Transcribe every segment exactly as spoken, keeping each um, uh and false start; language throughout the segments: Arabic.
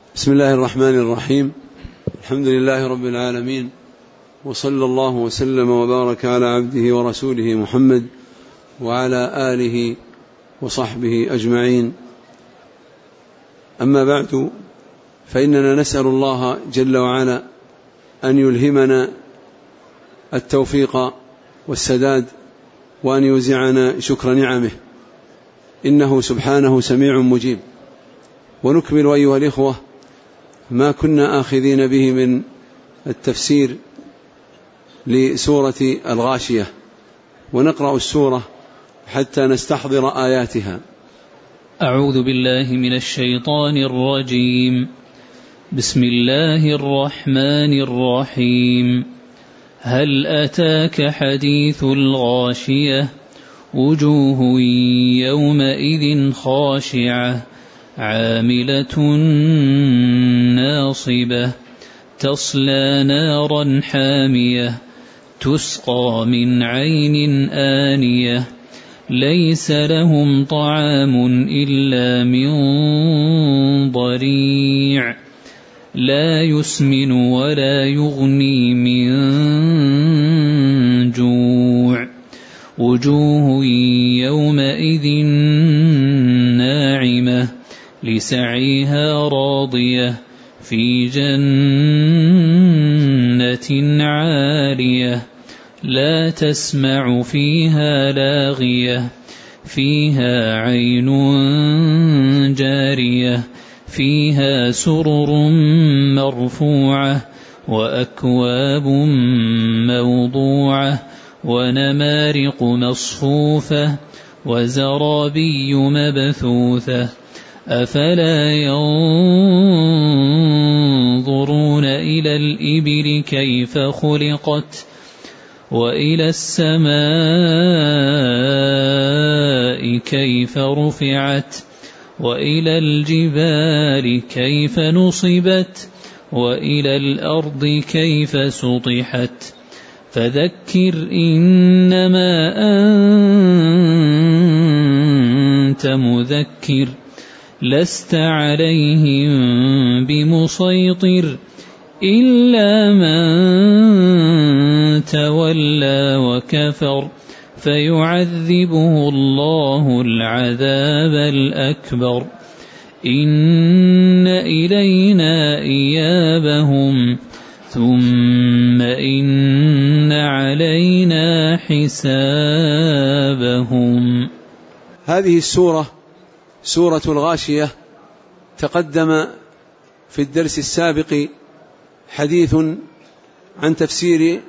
بسم الله الرحمن الرحيم. الحمد لله رب العالمين، وصلى الله وسلم وبارك على عبده ورسوله محمد وعلى آله وصحبه أجمعين. أما بعد، فإننا نسأل الله جل وعلا أن يلهمنا التوفيق والسداد، وأن يوزعنا شكر نعمه، إنه سبحانه سميع مجيب. ونكمل أيها الإخوة ما كنا آخذين به من التفسير لسورة الغاشية، ونقرأ السورة حتى نستحضر آياتها. أعوذ بالله من الشيطان الرجيم. بسم الله الرحمن الرحيم. هل أتاك حديث الغاشية؟ وجوه يومئذ خاشعة عاملة ناصبة تصلى نارا حامية تسقى من عين آنية ليس لهم طعام إلا من ضريع لا يسمن ولا يغني من جوع. وجوه يومئذ ناعمة لسعيها راضية في جنة عالية لا تسمع فيها لاغية فيها عين جارية فيها سرر مرفوعة وأكواب موضوعة ونمارق مصفوفة وزرابي مبثوثة. أفلا ينظرون إلى الإبل كيف خلقت وإلى السماء كيف رفعت وإلى الجبال كيف نصبت وإلى الأرض كيف سطحت. فذكر إنما أنت مذكر لست عليهم بمسيطر إلا من تولى وكفر فيعذبه الله العذاب الأكبر. إن إلينا إيابهم ثم إن علينا حسابهم. هذه السورة سورة الغاشية. تقدم في الدرس السابق حديث عن تفسير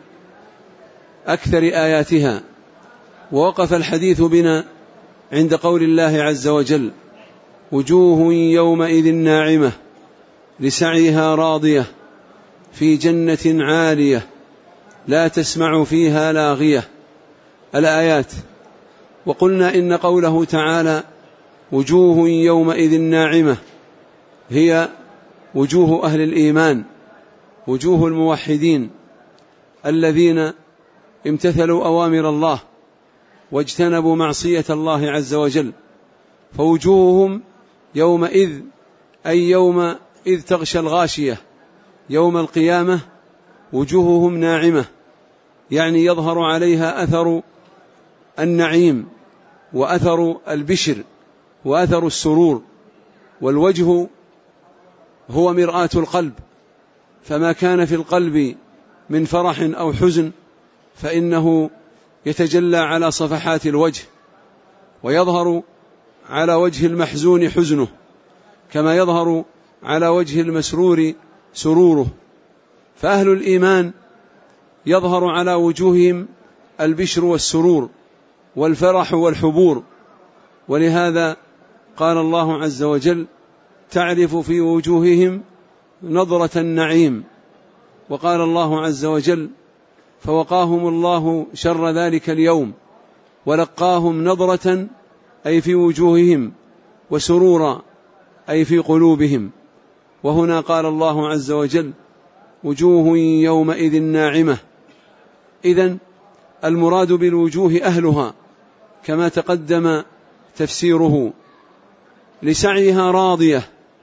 أكثر آياتها، ووقف الحديث بنا عند قول الله عز وجل: وجوه يومئذ ناعمة لسعيها راضية في جنة عالية لا تسمع فيها لاغية، الآيات. وقلنا إن قوله تعالى وجوه يومئذ ناعمة هي وجوه أهل الإيمان، وجوه الموحدين الذين امتثلوا أوامر الله واجتنبوا معصية الله عز وجل. فوجوههم يومئذ أي يوم إذ تغشى الغاشية يوم القيامة وجوههم ناعمة، يعني يظهر عليها أثر النعيم وأثر البشر وأثر السرور. والوجه هو مرآة القلب، فما كان في القلب من فرح أو حزن فإنه يتجلى على صفحات الوجه، ويظهر على وجه المحزون حزنه كما يظهر على وجه المسرور سروره. فأهل الإيمان يظهر على وجوههم البشر والسرور والفرح والحبور. ولهذا قال الله عز وجل: تعرف في وجوههم نظرة النعيم. وقال الله عز وجل: فوقاهم الله شر ذلك اليوم ولقاهم نظرة أي في وجوههم وسرورا أي في قلوبهم. وهنا قال الله عز وجل: وجوه يومئذ ناعمة. إذن المراد بالوجوه أهلها كما تقدم تفسيره. لسعيها راضية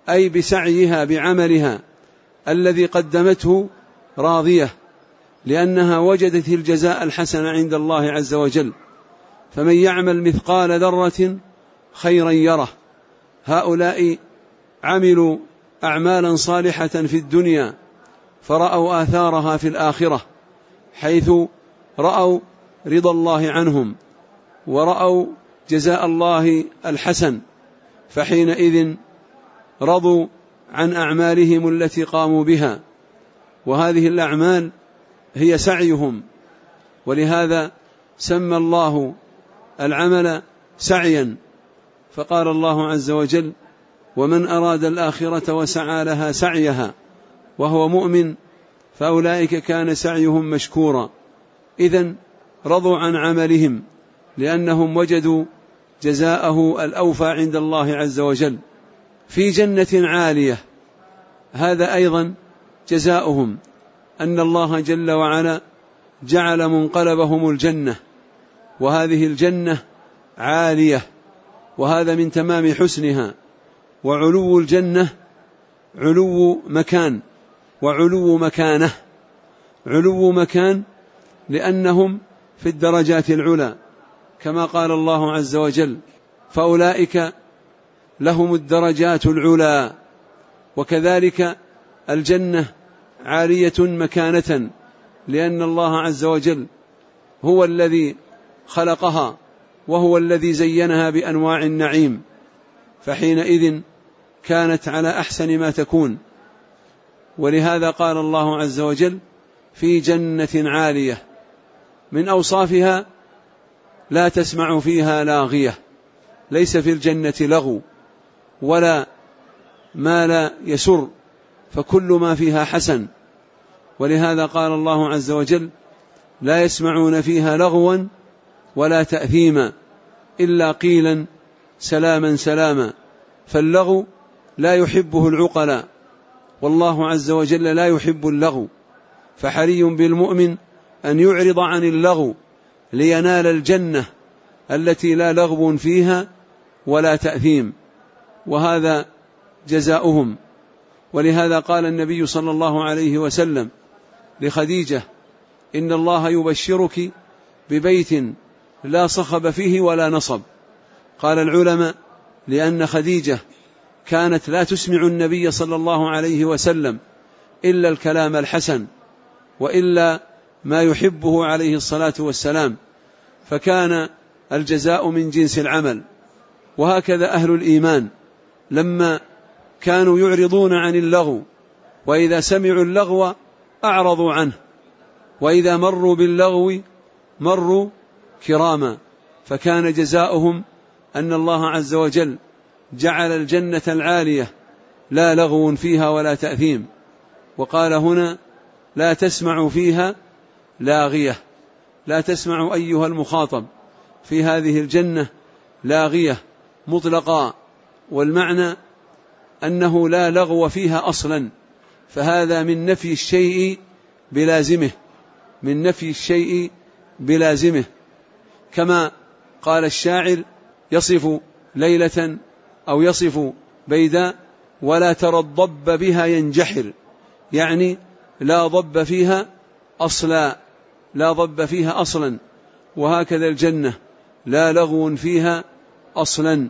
أي بسعيها بعملها الذي قدمته راضية، لأنها وجدت الجزاء الحسن عند الله عز وجل. فمن يعمل مثقال ذرة خيرا يره. هؤلاء عملوا أعمالا صالحة في الدنيا فرأوا آثارها في الآخرة، حيث رأوا رضا الله عنهم ورأوا جزاء الله الحسن، فحينئذ رضوا عن أعمالهم التي قاموا بها، وهذه الأعمال هي سعيهم. ولهذا سمى الله العمل سعيا، فقال الله عز وجل: ومن أراد الآخرة وسعى لها سعيها وهو مؤمن فأولئك كان سعيهم مشكورا. إذن رضوا عن عملهم لأنهم وجدوا جزاءه الأوفى عند الله عز وجل في جنة عالية. هذا أيضا جزاؤهم، أن الله جل وعلا جعل منقلبهم الجنة، وهذه الجنة عالية، وهذا من تمام حسنها. وعلو الجنة علو مكان وعلو مكانه. علو مكان لأنهم في الدرجات العلى، كما قال الله عز وجل: فأولئك لهم الدرجات العلى. وكذلك الجنة عالية مكانة، لأن الله عز وجل هو الذي خلقها وهو الذي زينها بأنواع النعيم، فحينئذ كانت على أحسن ما تكون. ولهذا قال الله عز وجل: في جنة عالية. من أوصافها: لا تسمع فيها لاغية، ليس في الجنة لغو ولا ما لا يسر، فكل ما فيها حسن. ولهذا قال الله عز وجل: لا يسمعون فيها لغوا ولا تأثيما إلا قيلا سلاما سلاما. فاللغو لا يحبه العقلاء، والله عز وجل لا يحب اللغو، فحري بالمؤمن أن يعرض عن اللغو لينال الجنة التي لا لغو فيها ولا تأثيم، وهذا جزاؤهم. ولهذا قال النبي صلى الله عليه وسلم لخديجة: إن الله يبشرك ببيت لا صخب فيه ولا نصب. قال العلماء: لأن خديجة كانت لا تسمع النبي صلى الله عليه وسلم إلا الكلام الحسن وإلا ما يحبه عليه الصلاة والسلام، فكان الجزاء من جنس العمل. وهكذا أهل الإيمان لما كانوا يعرضون عن اللغو، وإذا سمعوا اللغو أعرضوا عنه، وإذا مروا باللغو مروا كراما، فكان جزاؤهم أن الله عز وجل جعل الجنة العالية لا لغو فيها ولا تأثيم. وقال هنا: لا تسمع فيها لاغية. لا تسمع أيها المخاطب في هذه الجنة لاغية مطلقا، والمعنى أنه لا لغو فيها أصلا، فهذا من نفي الشيء بلازمه، من نفي الشيء بلازمه. كما قال الشاعر: يصف ليلة أو يصف بيداء ولا ترى الضب بها ينجحر، يعني لا ضب فيها أصلا، لا ضب فيها أصلا. وهكذا الجنة لا لغو فيها أصلا.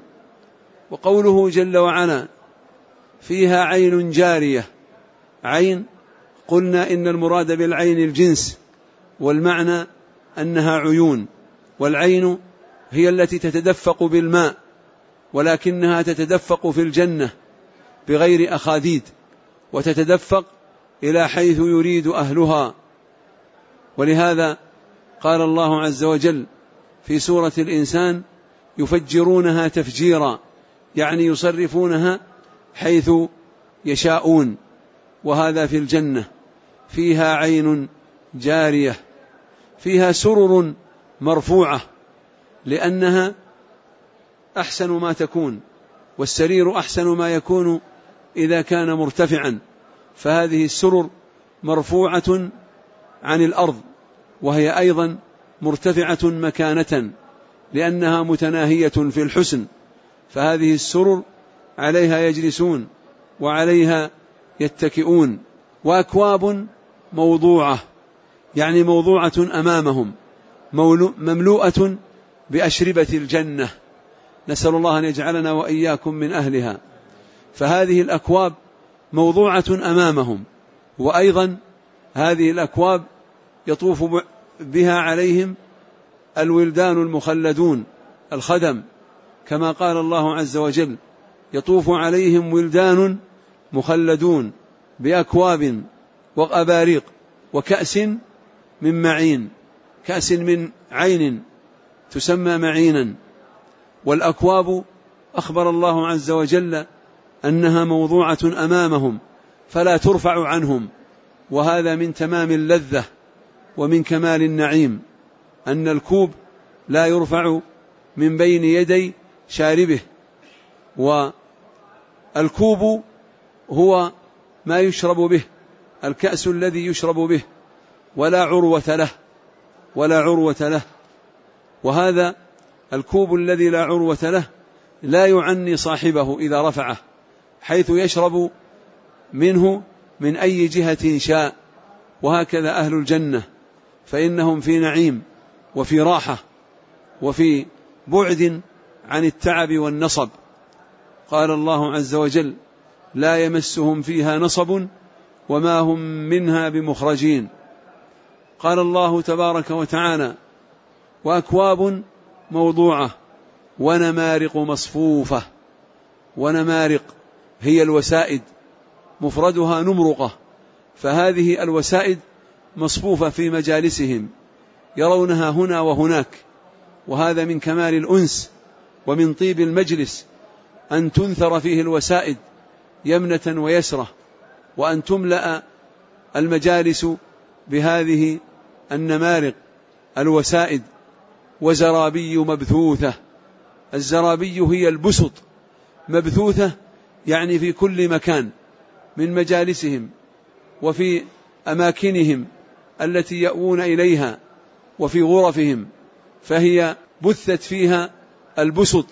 وقوله جل وعلا: فيها عين جارية. عين، قلنا إن المراد بالعين الجنس، والمعنى أنها عيون، والعين هي التي تتدفق بالماء، ولكنها تتدفق في الجنة بغير أخاديد، وتتدفق إلى حيث يريد أهلها. ولهذا قال الله عز وجل في سورة الإنسان: يفجرونها تفجيرا، يعني يصرفونها حيث يشاءون. وهذا في الجنة. فيها عين جارية، فيها سرر مرفوعة، لأنها أحسن ما تكون، والسرير أحسن ما يكون إذا كان مرتفعا، فهذه السرر مرفوعة عن الأرض، وهي أيضا مرتفعة مكانة لأنها متناهية في الحسن، فهذه السرر عليها يجلسون وعليها يتكئون، وأكواب موضوعة يعني موضوعة أمامهم مملوءة بأشربة الجنة، نسأل الله أن يجعلنا وإياكم من أهلها. فهذه الأكواب موضوعة أمامهم، وأيضا هذه الأكواب يطوف بها عليهم الولدان المخلدون الخدم، كما قال الله عز وجل: يطوف عليهم ولدان مخلدون بأكواب وأباريق وكأس من معين، كأس من عين تسمى معينا. والأكواب أخبر الله عز وجل أنها موضوعة أمامهم فلا ترفع عنهم، وهذا من تمام اللذة ومن كمال النعيم، أن الكوب لا يرفع من بين يدي شاربه. والكوب هو ما يشرب به، الكأس الذي يشرب به، ولا عروة له ولا عروة له. وهذا الكوب الذي لا عروة له لا يعني صاحبه إذا رفعه، حيث يشرب منه من أي جهة شاء. وهكذا أهل الجنة، فإنهم في نعيم وفي راحة وفي بعد عن التعب والنصب. قال الله عز وجل: لا يمسهم فيها نصب وما هم منها بمخرجين. قال الله تبارك وتعالى: وأكواب موضوعة ونمارق مصفوفة. ونمارق هي الوسائد، مفردها نمرقة، فهذه الوسائد مصفوفة في مجالسهم يرونها هنا وهناك. وهذا من كمال الأنس ومن طيب المجلس أن تنثر فيه الوسائد يمنة ويسرة، وأن تملأ المجالس بهذه النمارق الوسائد. وزرابي مبثوثة، الزرابي هي البسط، مبثوثة يعني في كل مكان من مجالسهم وفي أماكنهم التي يأوون إليها وفي غرفهم، فهي بثت فيها البسط،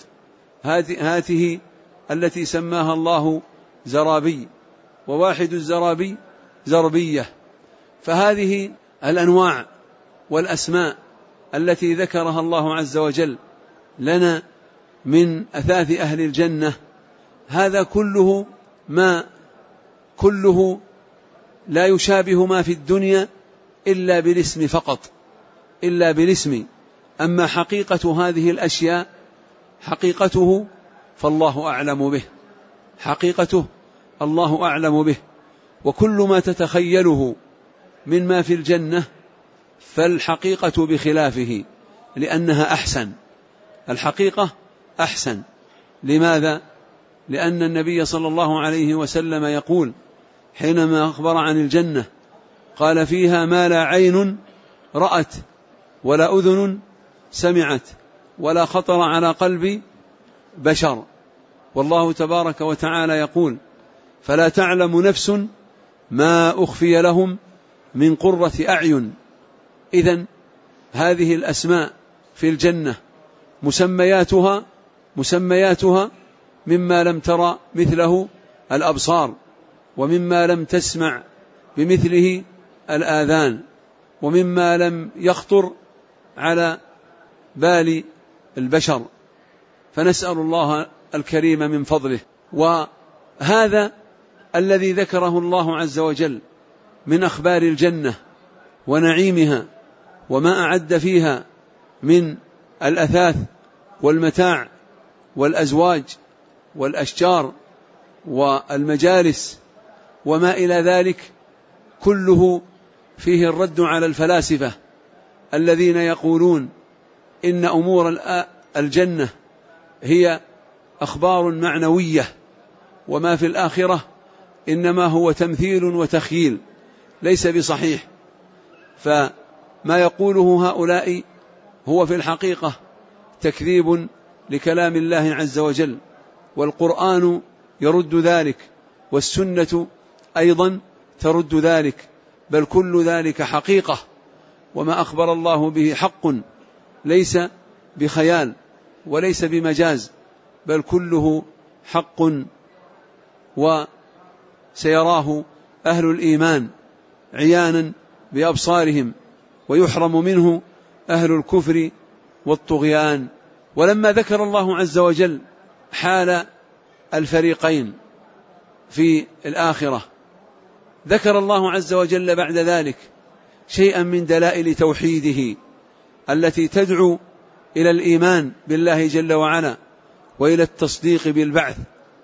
هذه التي سماها الله زرابي. وواحد الزرابي زربية. فهذه الأنواع والأسماء التي ذكرها الله عز وجل لنا من أثاث أهل الجنة، هذا كله ما كله لا يشابه ما في الدنيا إلا بالاسم فقط، إلا بالاسم. أما حقيقة هذه الأشياء حقيقته فالله أعلم به، حقيقته الله أعلم به. وكل ما تتخيله من ما في الجنة فالحقيقة بخلافه، لأنها أحسن، الحقيقة أحسن. لماذا؟ لأن النبي صلى الله عليه وسلم يقول حينما أخبر عن الجنة، قال: فيها ما لا عين رأت ولا أذن سمعت ولا خطر على قلب بشر. والله تبارك وتعالى يقول: فلا تعلم نفس ما أخفي لهم من قرة أعين. إذن هذه الأسماء في الجنة مسمياتها مسمياتها مما لم ترى مثله الأبصار، ومما لم تسمع بمثله الآذان، ومما لم يخطر على بال البشر. فنسأل الله الكريم من فضله. وهذا الذي ذكره الله عز وجل من أخبار الجنة ونعيمها وما أعد فيها من الأثاث والمتاع والأزواج والأشجار والمجالس وما إلى ذلك، كله فيه الرد على الفلاسفة الذين يقولون إن أمور الجنة هي أخبار معنوية، وما في الآخرة إنما هو تمثيل وتخييل ليس بصحيح. فما يقوله هؤلاء هو في الحقيقة تكذيب لكلام الله عز وجل، والقرآن يرد ذلك، والسنة أيضا ترد ذلك، بل كل ذلك حقيقة، وما أخبر الله به حق ليس بخيال وليس بمجاز، بل كله حق سيراه أهل الإيمان عيانا بأبصارهم، ويحرم منه أهل الكفر والطغيان. ولما ذكر الله عز وجل حال الفريقين في الآخرة، ذكر الله عز وجل بعد ذلك شيئا من دلائل توحيده التي تدعو إلى الإيمان بالله جل وعلا وإلى التصديق بالبعث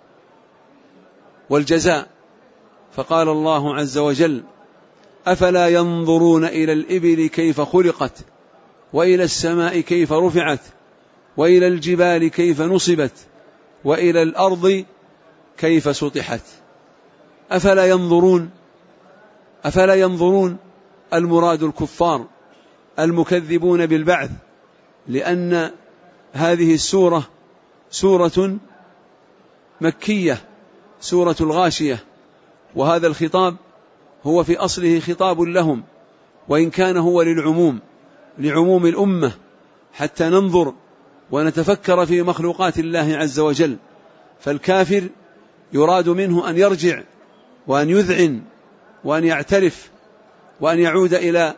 والجزاء. فقال الله عز وجل: أفلا ينظرون إلى الإبل كيف خلقت، وإلى السماء كيف رفعت، وإلى الجبال كيف نصبت، وإلى الأرض كيف سطحت. أفلا ينظرون أفلا ينظرون المراد الكفار المكذبون بالبعث، لأن هذه السورة سورة مكية، سورة الغاشية، وهذا الخطاب هو في أصله خطاب لهم، وإن كان هو للعموم لعموم الأمة، حتى ننظر ونتفكر في مخلوقات الله عز وجل. فالكافر يراد منه أن يرجع وأن يذعن وأن يعترف وأن يعود إلى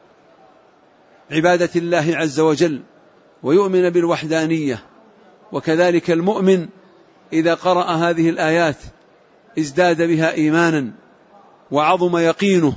عبادة الله عز وجل ويؤمن بالوحدانية. وكذلك المؤمن إذا قرأ هذه الآيات ازداد بها إيمانا وعظم يقينه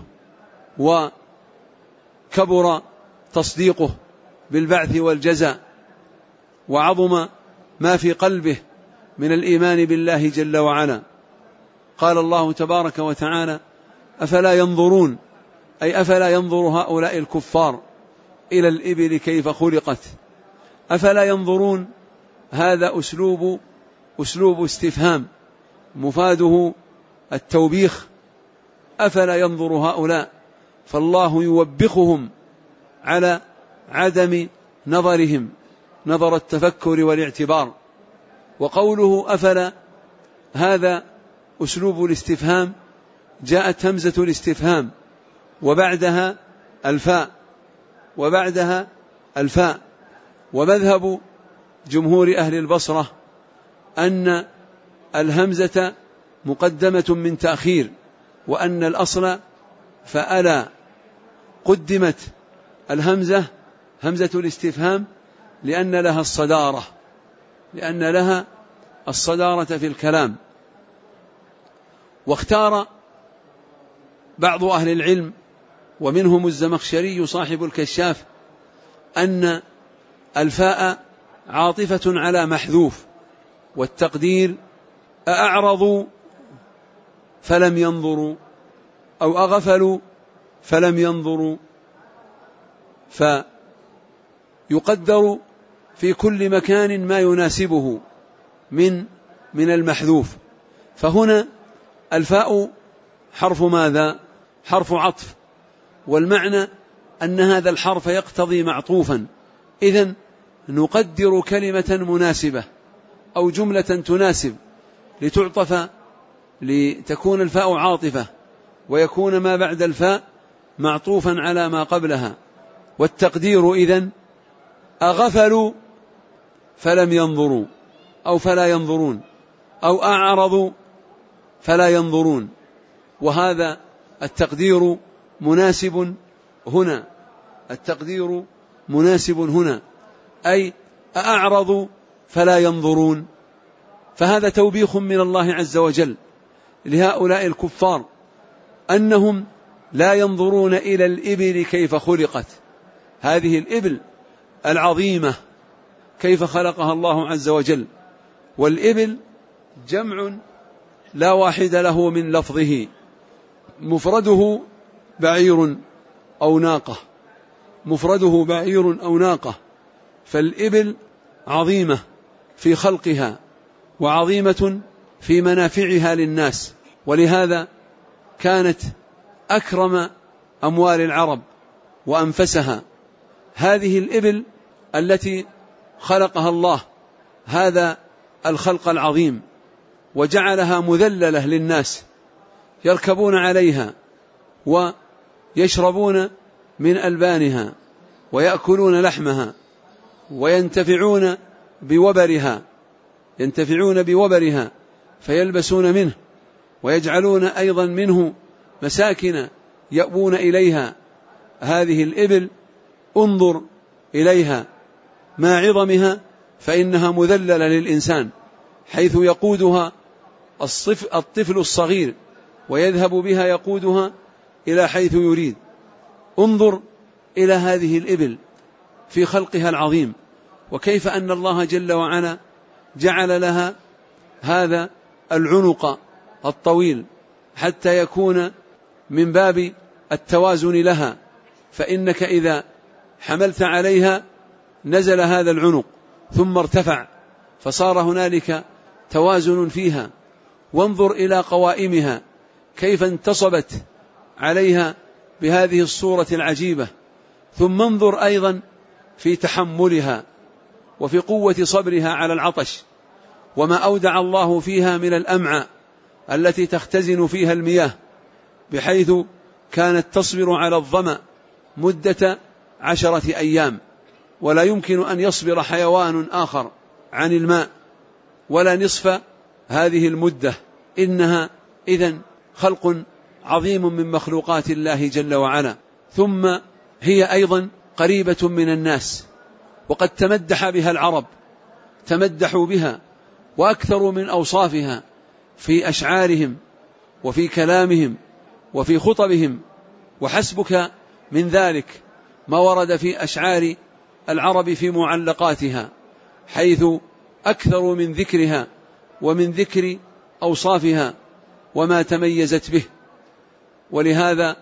وكبر تصديقه بالبعث والجزاء، وعظم ما في قلبه من الإيمان بالله جل وعلا. قال الله تبارك وتعالى: أفلا ينظرون، أي أفلا ينظر هؤلاء الكفار إلى الإبل كيف خلقت. أفلا ينظرون هذا أسلوب أسلوب استفهام مفاده التوبيخ. أفلا ينظر هؤلاء، فالله يوبخهم على عدم نظرهم نظر التفكر والاعتبار. وقوله أفلا هذا أسلوب الاستفهام، جاءت همزة الاستفهام وبعدها الفاء وبعدها الفاء ومذهب جمهور أهل البصرة أن الهمزة مقدمة من تأخير، وأن الأصل فألا. قدمت الهمزة همزة الاستفهام لأن لها الصدارة لأن لها الصدارة في الكلام. واختار بعض أهل العلم ومنهم الزمخشري صاحب الكشاف أن الفاء عاطفة على محذوف، والتقدير أأعرضوا فلم ينظروا أو أغفلوا فلم ينظروا، فيقدر في كل مكان ما يناسبه من من المحذوف. فهنا الفاء حرف ماذا؟ حرف عطف، والمعنى أن هذا الحرف يقتضي معطوفا، إذن نقدر كلمة مناسبة أو جملة تناسب لتعطف لتكون الفاء عاطفة ويكون ما بعد الفاء معطوفا على ما قبلها. والتقدير إذن أغفلوا فلم ينظروا أو فلا ينظرون أو أعرضوا فلا ينظرون، وهذا التقدير مناسب هنا التقدير مناسب هنا أي أعرضوا فلا ينظرون. فهذا توبيخ من الله عز وجل لهؤلاء الكفار أنهم لا ينظرون إلى الإبل كيف خلقت، هذه الإبل العظيمة كيف خلقها الله عز وجل. والإبل جمع لا واحد له من لفظه، مفرده بعير أو ناقة مفرده بعير أو ناقة فالإبل عظيمة في خلقها وعظيمة في منافعها للناس، ولهذا كانت أكرم أموال العرب وأنفسها. هذه الإبل التي خلقها الله هذا الخلق العظيم وجعلها مذللة للناس يركبون عليها ويشربون من ألبانها ويأكلون لحمها وينتفعون بوبرها ينتفعون بوبرها فيلبسون منه ويجعلون أيضا منه مساكن يأوون إليها هذه الإبل، انظر إليها ما عظمها، فإنها مذللة للإنسان، حيث يقودها الطفل الصغير ويذهب بها يقودها إلى حيث يريد. انظر إلى هذه الإبل في خلقها العظيم، وكيف أن الله جل وعلا جعل لها هذا العنق الطويل حتى يكون من باب التوازن لها، فإنك إذا حملت عليها نزل هذا العنق ثم ارتفع، فصار هنالك توازن فيها. وانظر إلى قوائمها كيف انتصبت عليها بهذه الصورة العجيبة. ثم انظر أيضا في تحملها وفي قوة صبرها على العطش، وما أودع الله فيها من الأمعاء التي تختزن فيها المياه، بحيث كانت تصبر على الظمأ مدة عشرة أيام، ولا يمكن أن يصبر حيوان آخر عن الماء ولا نصف هذه المدة. إنها إذن خلق عظيم من مخلوقات الله جل وعلا. ثم هي أيضا قريبة من الناس، وقد تمدح بها العرب، تمدحوا بها وأكثروا من أوصافها في أشعارهم وفي كلامهم وفي خطبهم. وحسبك من ذلك ما ورد في أشعار العرب في معلقاتها، حيث أكثروا من ذكرها ومن ذكر أوصافها وما تميزت به. ولهذا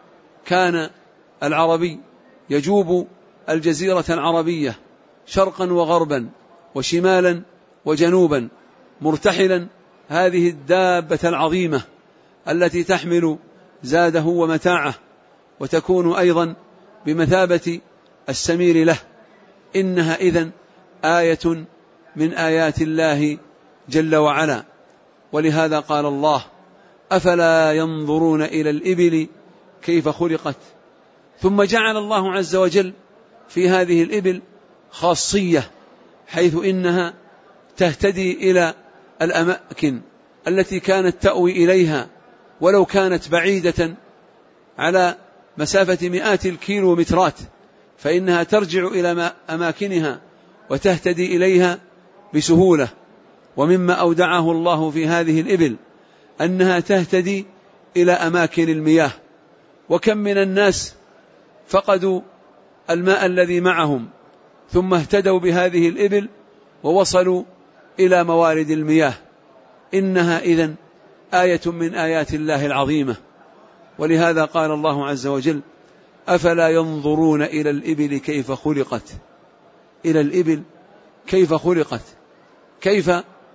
كان العربي يجوب الجزيرة العربية شرقا وغربا وشمالا وجنوبا مرتحلا هذه الدابة العظيمة التي تحمل زاده ومتاعه، وتكون أيضا بمثابة السمير له. إنها إذن آية من آيات الله جل وعلا. ولهذا قال الله: أفلا ينظرون إلى الإبل كيف خلقت. ثم جعل الله عز وجل في هذه الإبل خاصية، حيث إنها تهتدي إلى الأماكن التي كانت تأوي إليها، ولو كانت بعيدة على مسافة مئات الكيلومترات، فإنها ترجع إلى أماكنها وتهتدي إليها بسهولة. ومما أودعه الله في هذه الإبل أنها تهتدي إلى أماكن المياه. وكم من الناس فقدوا الماء الذي معهم ثم اهتدوا بهذه الإبل ووصلوا إلى موارد المياه. إنها إذن آية من آيات الله العظيمة. ولهذا قال الله عز وجل: أفلا ينظرون إلى الإبل كيف خلقت. إلى الإبل كيف خلقت، كيف؟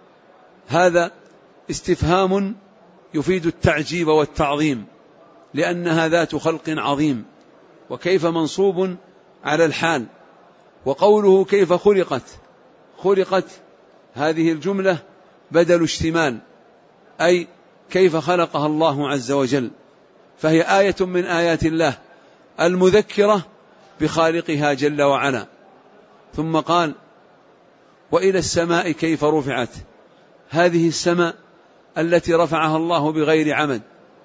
هذا استفهام يفيد التعجيب والتعظيم، لأنها ذات خلق عظيم. وكيف منصوب على الحال. وقوله كيف خلقت، خلقت هذه الجملة بدل اشتمال، أي كيف خلقها الله عز وجل. فهي آية من آيات الله المذكرة بخالقها جل وعلا. ثم قال: وإلى السماء كيف رفعت. هذه السماء التي رفعها الله بغير عمد،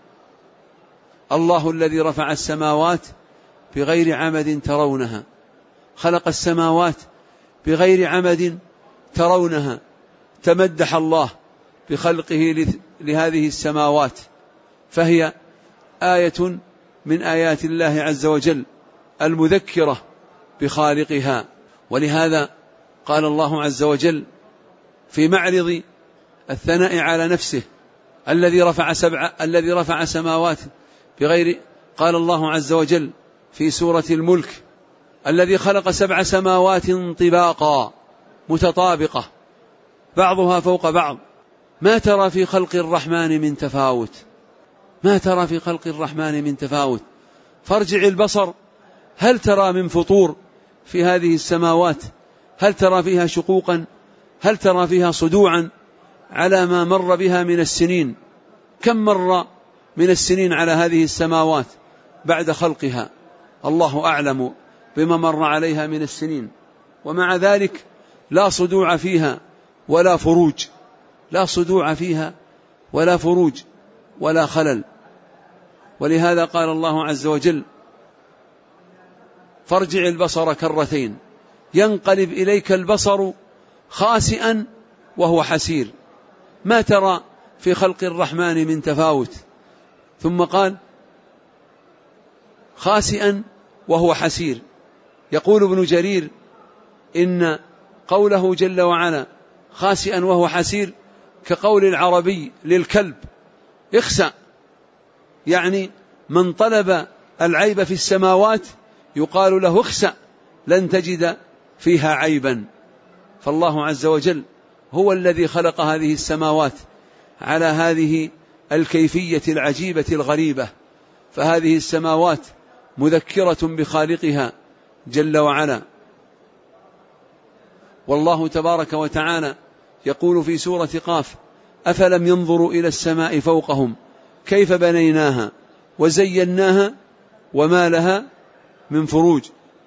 الله الذي رفع السماوات بغير عمد ترونها، خلق السماوات بغير عمد ترونها. تمدح الله بخلقه لهذه السماوات، فهي آية من آيات الله عز وجل المذكرة بخالقها. ولهذا قال الله عز وجل في معرض الثناء على نفسه: الذي رفع سبع الذي رفع سماوات بغير، قال الله عز وجل في سورة الملك: الذي خلق سبع سماوات طباقا متطابقة بعضها فوق بعض ما ترى في خلق الرحمن من تفاوت. ما ترى في خلق الرحمن من تفاوت. فارجع البصر هل ترى من فطور في هذه السماوات؟ هل ترى فيها شقوقا؟ هل ترى فيها صدوعا على ما مر بها من السنين؟ كم مر من السنين على هذه السماوات بعد خلقها؟ الله أعلم بما مر عليها من السنين. ومع ذلك لا صدوع فيها ولا فروج، لا صدوع فيها ولا فروج. ولا خلل. ولهذا قال الله عز وجل: فارجع البصر كرتين ينقلب إليك البصر خاسئا وهو حسير، ما ترى في خلق الرحمن من تفاوت. ثم قال: خاسئا وهو حسير. يقول ابن جرير إن قوله جل وعلا خاسئا وهو حسير كقول العربي للكلب اخسأ، يعني من طلب العيب في السماوات يقال له اخسأ لن تجد فيها عيبا. فالله عز وجل هو الذي خلق هذه السماوات على هذه الكيفية العجيبة الغريبة، فهذه السماوات مذكرة بخالقها جل وعلا. والله تبارك وتعالى يقول في سورة قاف: أفلم ينظروا إلى السماء فوقهم كيف بنيناها وزيناها وما لها من فروج،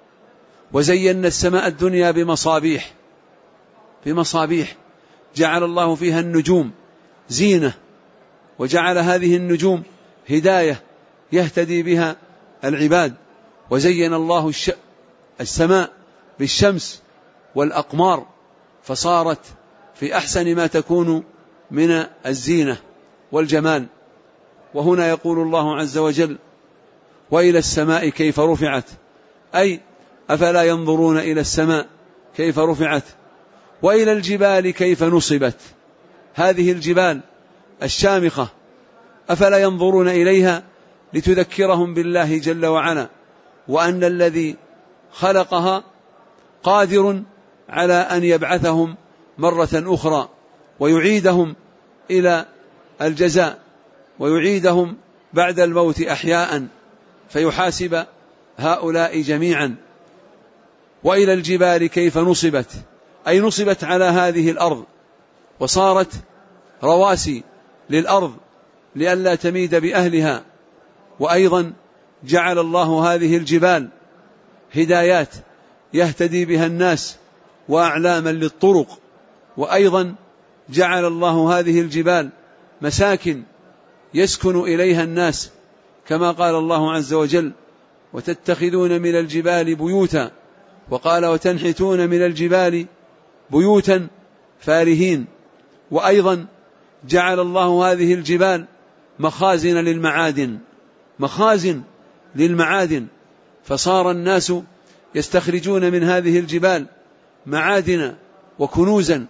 وزينا السماء الدنيا بمصابيح بمصابيح جعل الله فيها النجوم زينة، وجعل هذه النجوم هداية يهتدي بها العباد. وزين الله السماء بالشمس والأقمار فصارت في أحسن ما تكون من الزينة والجمال. وهنا يقول الله عز وجل: وإلى السماء كيف رفعت، أي أفلا ينظرون إلى السماء كيف رفعت، وإلى الجبال كيف نصبت، هذه الجبال الشامخة أفلا ينظرون إليها لتذكرهم بالله جل وعلا، وأن الذي خلقها قادر على أن يبعثهم مرة أخرى ويعيدهم إلى الجزاء ويعيدهم بعد الموت أحياء فيحاسب هؤلاء جميعا. وإلى الجبال كيف نصبت، أي نصبت على هذه الأرض وصارت رواسي للأرض لئلا تميد بأهلها. وأيضا جعل الله هذه الجبال هدايات يهتدي بها الناس وأعلاما للطرق. وأيضا جعل الله هذه الجبال مساكن يسكن إليها الناس، كما قال الله عز وجل: وتتخذون من الجبال بيوتا، وقال: وتنحتون من الجبال بيوتا فارهين. وأيضا جعل الله هذه الجبال مخازن للمعادن مخازن للمعادن فصار الناس يستخرجون من هذه الجبال معادن وكنوزا،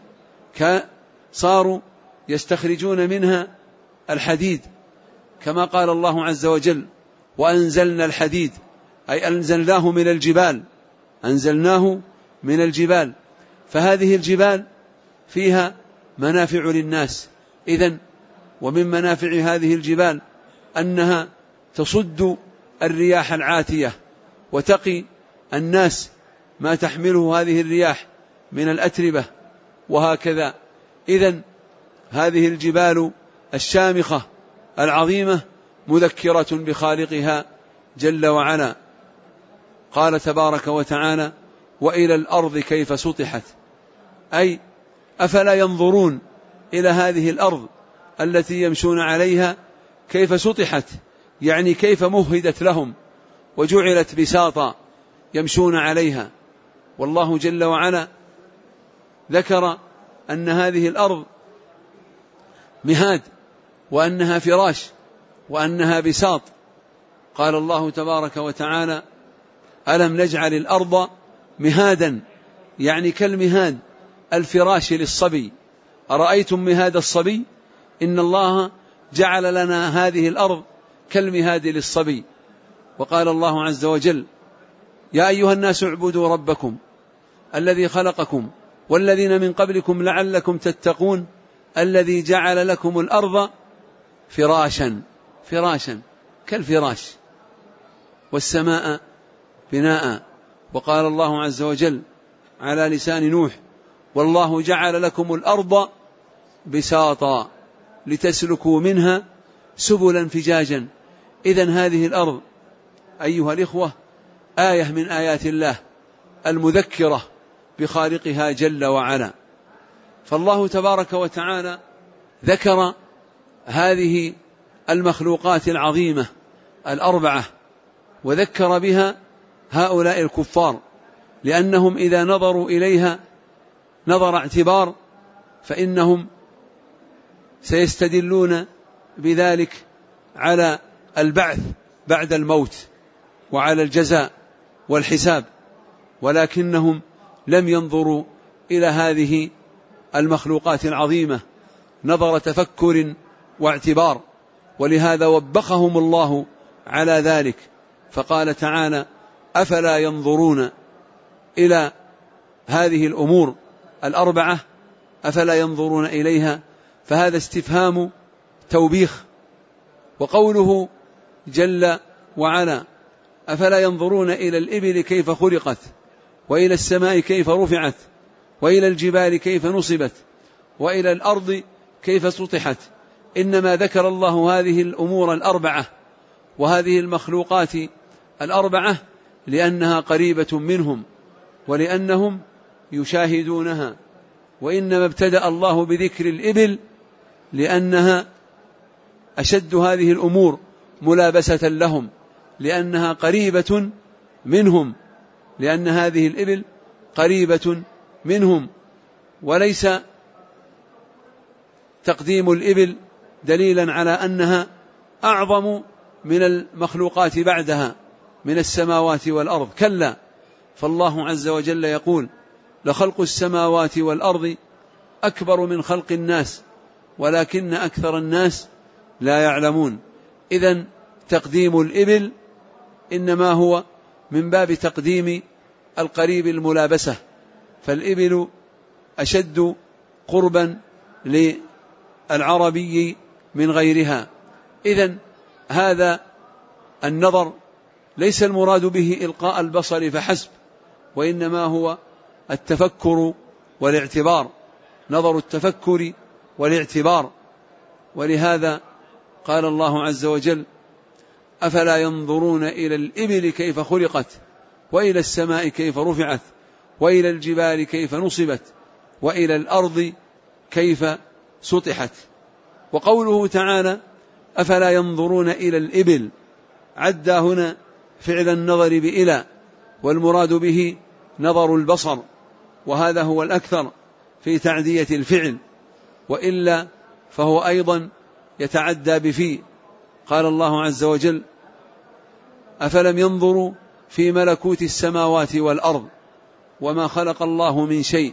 صاروا يستخرجون منها الحديد، كما قال الله عز وجل: وأنزلنا الحديد، أي أنزلناه من الجبال أنزلناه من الجبال. فهذه الجبال فيها منافع للناس. إذن ومن منافع هذه الجبال أنها تصد الرياح العاتية وتقي الناس ما تحمله هذه الرياح من الأتربة وهكذا. إذن هذه الجبال الشامخة العظيمة مذكرة بخالقها جل وعلا. قال تبارك وتعالى: وإلى الأرض كيف سطحت، أي أفلا ينظرون إلى هذه الأرض التي يمشون عليها كيف سطحت، يعني كيف مهدت لهم وجعلت بساطا يمشون عليها. والله جل وعلا ذكر أن هذه الأرض مهاد وأنها فراش وأنها بساط. قال الله تبارك وتعالى: ألم نجعل الأرض مهادا، يعني كالمهاد الفراش للصبي، أرأيتم مهاد الصبي؟ إن الله جعل لنا هذه الأرض كالمهاد للصبي. وقال الله عز وجل: يا أيها الناس اعبدوا ربكم الذي خلقكم والذين من قبلكم لعلكم تتقون الذي جعل لكم الأرض فراشا فراشا كالفراش والسماء بناء. وقال الله عز وجل على لسان نوح: والله جعل لكم الأرض بساطا لتسلكوا منها سبلا فجاجا. إذن هذه الأرض أيها الإخوة آية من آيات الله المذكرة بخالقها جل وعلا. فالله تبارك وتعالى ذكر هذه المخلوقات العظيمة الأربعة، وذكر بها هؤلاء الكفار، لأنهم إذا نظروا إليها نظر اعتبار فإنهم سيستدلون بذلك على البعث بعد الموت وعلى الجزاء والحساب، ولكنهم لم ينظروا إلى هذه المخلوقات العظيمة نظر تفكر واعتبار، ولهذا وبخهم الله على ذلك، فقال تعالى: أفلا ينظرون إلى هذه الأمور الأربعة، أفلا ينظرون إليها، فهذا استفهام توبيخ. وقوله جل وعلا: أفلا ينظرون إلى الإبل كيف خلقت، وإلى السماء كيف رفعت، وإلى الجبال كيف نصبت، وإلى الأرض كيف سطحت، إنما ذكر الله هذه الأمور الأربعة وهذه المخلوقات الأربعة لأنها قريبة منهم ولأنهم يشاهدونها، وإنما ابتدأ الله بذكر الإبل لأنها أشد هذه الأمور ملابسة لهم، لأنها قريبة منهم، لأن هذه الإبل قريبة منهم، وليس تقديم الإبل دليلا على أنها أعظم من المخلوقات بعدها من السماوات والأرض، كلا، فالله عز وجل يقول: لخلق السماوات والأرض أكبر من خلق الناس ولكن أكثر الناس لا يعلمون. إذن تقديم الإبل إنما هو من باب تقديم القريب الملابسة، فالإبل أشد قربا للعربي من غيرها. إذن هذا النظر ليس المراد به إلقاء البصر فحسب، وإنما هو التفكر والاعتبار، نظر التفكر والاعتبار. ولهذا قال الله عز وجل: أفلا ينظرون إلى الإبل كيف خلقت، وإلى السماء كيف رفعت، وإلى الجبال كيف نصبت، وإلى الأرض كيف سطحت. وقوله تعالى: أفلا ينظرون إلى الإبل، عدى هنا فعل النظر بإلى، والمراد به نظر البصر، وهذا هو الأكثر في تعدية الفعل، وإلا فهو أيضا يتعدى بفي. قال الله عز وجل: أفلم ينظروا في ملكوت السماوات والأرض وما خلق الله من شيء.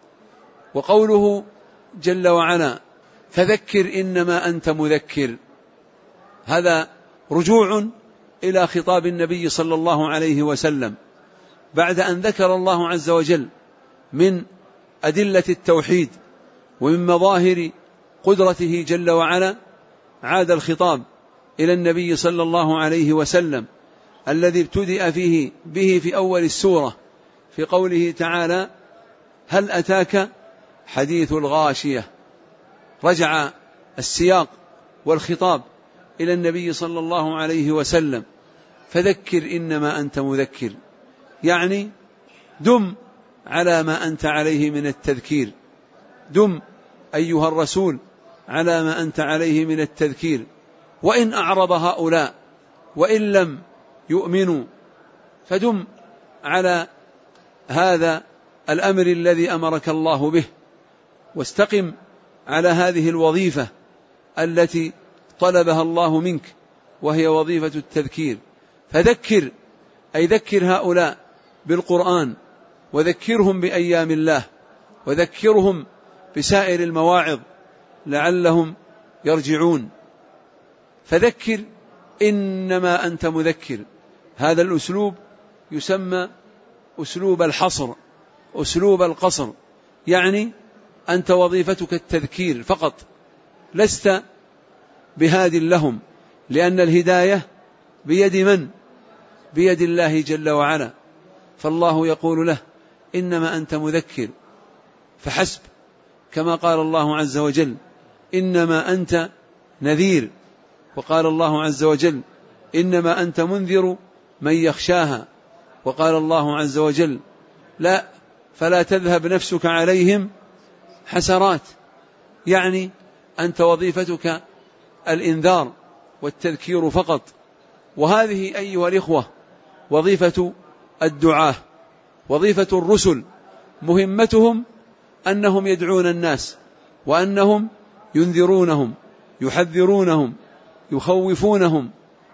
وقوله جل وعلا: فذكر إنما أنت مذكر، هذا رجوع إلى خطاب النبي صلى الله عليه وسلم بعد أن ذكر الله عز وجل من أدلة التوحيد ومن مظاهر قدرته جل وعلا، عاد الخطاب إلى النبي صلى الله عليه وسلم الذي ابتدأ فيه به في أول السورة في قوله تعالى: هل أتاك حديث الغاشية. رجع السياق والخطاب إلى النبي صلى الله عليه وسلم: فذكر إنما أنت مذكر، يعني دم على ما أنت عليه من التذكير، دم أيها الرسول على ما أنت عليه من التذكير، وإن أعرض هؤلاء وإن لم يؤمنوا فدم على هذا الأمر الذي أمرك الله به، واستقم على هذه الوظيفة التي طلبها الله منك، وهي وظيفة التذكير. فذكر أي ذكر هؤلاء بالقرآن، وذكرهم بأيام الله، وذكرهم بسائر المواعظ لعلهم يرجعون. فذكر إنما أنت مذكر، هذا الأسلوب يسمى أسلوب الحصر، أسلوب القصر، يعني أنت وظيفتك التذكير فقط، لست بهاد لهم، لأن الهداية بيد من؟ بيد الله جل وعلا. فالله يقول له: إنما أنت مذكر فحسب، كما قال الله عز وجل: إنما أنت نذير، وقال الله عز وجل: إنما أنت منذر من يخشاها، وقال الله عز وجل: لا فلا تذهب نفسك عليهم حسرات، يعني أنت وظيفتك الإنذار والتذكير فقط. وهذه أيها الإخوة وظيفة الدعاة، وظيفة الرسل، مهمتهم أنهم يدعون الناس، وأنهم ينذرونهم، يحذرونهم، يخوفونهم.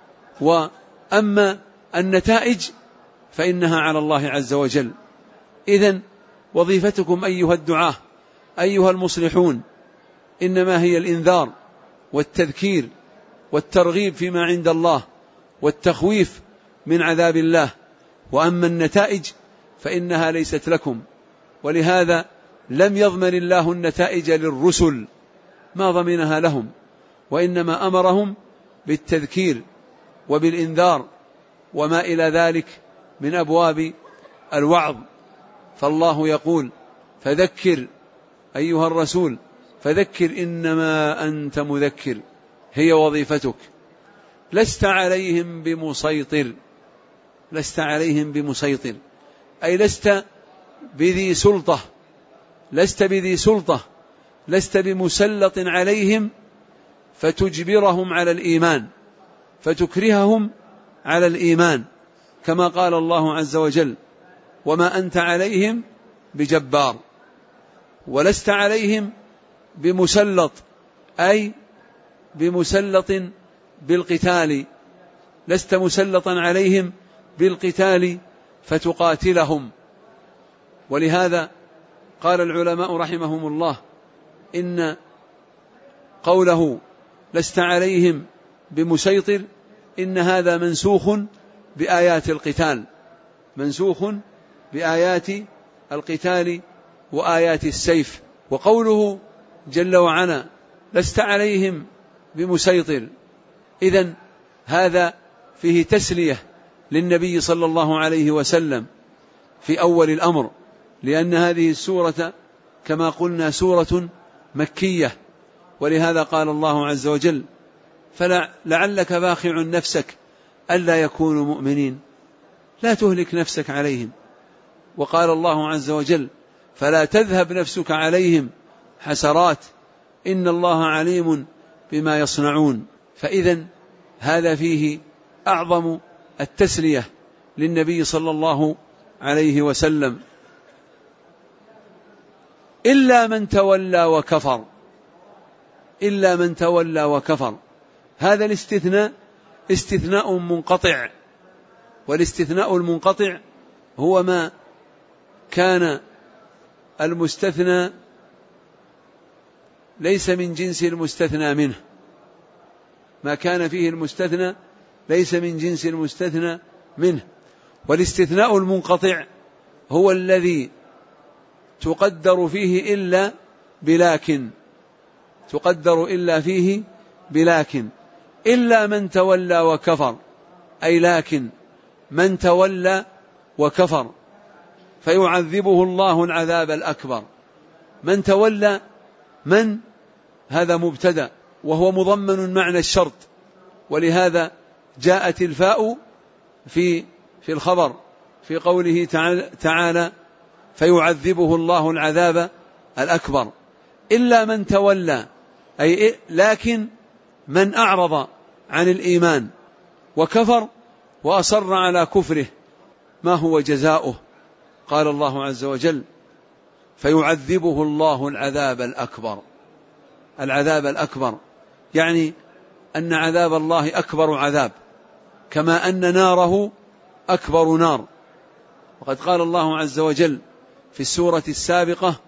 وأما النتائج فإنها على الله عز وجل. إذن وظيفتكم أيها الدعاة أيها المصلحون إنما هي الإنذار والتذكير والترغيب فيما عند الله والتخويف من عذاب الله. وأما النتائج فإنها ليست لكم، ولهذا لم يضمن الله النتائج للرسل، ما ضمنها لهم، وإنما أمرهم بالتذكير وبالإنذار وما إلى ذلك من أبواب الوعظ. فالله يقول: فذكر أيها الرسول فذكر إنما أنت مذكر. هي وظيفتك، لست عليهم بمسيطر، لست عليهم بمسيطر أي لست بذي سلطة، لست بذي سلطة، لست بمسلط عليهم فتجبرهم على الإيمان، فتكرههم على الإيمان، كما قال الله عز وجل: وما أنت عليهم بجبار. ولست عليهم بمسلط أي بمسلط بالقتال، لست مسلطا عليهم بالقتال فتقاتلهم. ولهذا قال العلماء رحمهم الله إن قوله لست عليهم بمسيطر إن هذا منسوخ بآيات القتال، منسوخ بآيات القتال وآيات السيف. وقوله جل وعلا لست عليهم بمسيطر، إذن هذا فيه تسلية للنبي صلى الله عليه وسلم في أول الأمر، لأن هذه السورة كما قلنا سورة مكية. ولهذا قال الله عز وجل: فلعلك باخع نفسك ألا يكونوا مؤمنين، لا تهلك نفسك عليهم. وقال الله عز وجل: فلا تذهب نفسك عليهم حسرات إن الله عليم بما يصنعون. فإذن هذا فيه أعظم التسلية للنبي صلى الله عليه وسلم. إلا من تولى وكفر، إلا من تولى وكفر، هذا الاستثناء استثناء منقطع، والاستثناء المنقطع هو ما كان المستثنى ليس من جنس المستثنى منه، ما كان فيه المستثنى ليس من جنس المستثنى منه. والاستثناء المنقطع هو الذي تقدر فيه إلا بلكن، تقدر إلا فيه بلكن. إلا من تولى وكفر أي لكن من تولى وكفر فيعذبه الله العذاب الأكبر. من تولى، من هذا مبتدأ وهو مضمن معنى الشرط، ولهذا جاءت الفاء في في الخبر في قوله تعالى فيعذبه الله العذاب الأكبر. إلا من تولى أي لكن من أعرض عن الإيمان وكفر وأصر على كفره ما هو جزاؤه؟ قال الله عز وجل فيعذبه الله العذاب الأكبر. العذاب الأكبر يعني أن عذاب الله أكبر عذاب، كما أن ناره أكبر نار. وقد قال الله عز وجل في السورة السابقة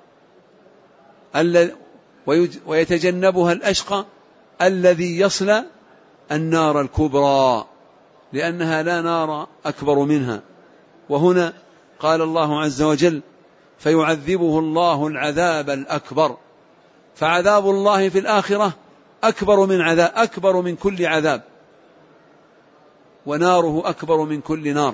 ويتجنبها الأشقى الذي يصلى النار الكبرى، لأنها لا نار أكبر منها. وهنا قال الله عز وجل فيعذبه الله العذاب الأكبر، فعذاب الله في الآخرة أكبر من عذاب، أكبر من كل عذاب، وناره أكبر من كل نار.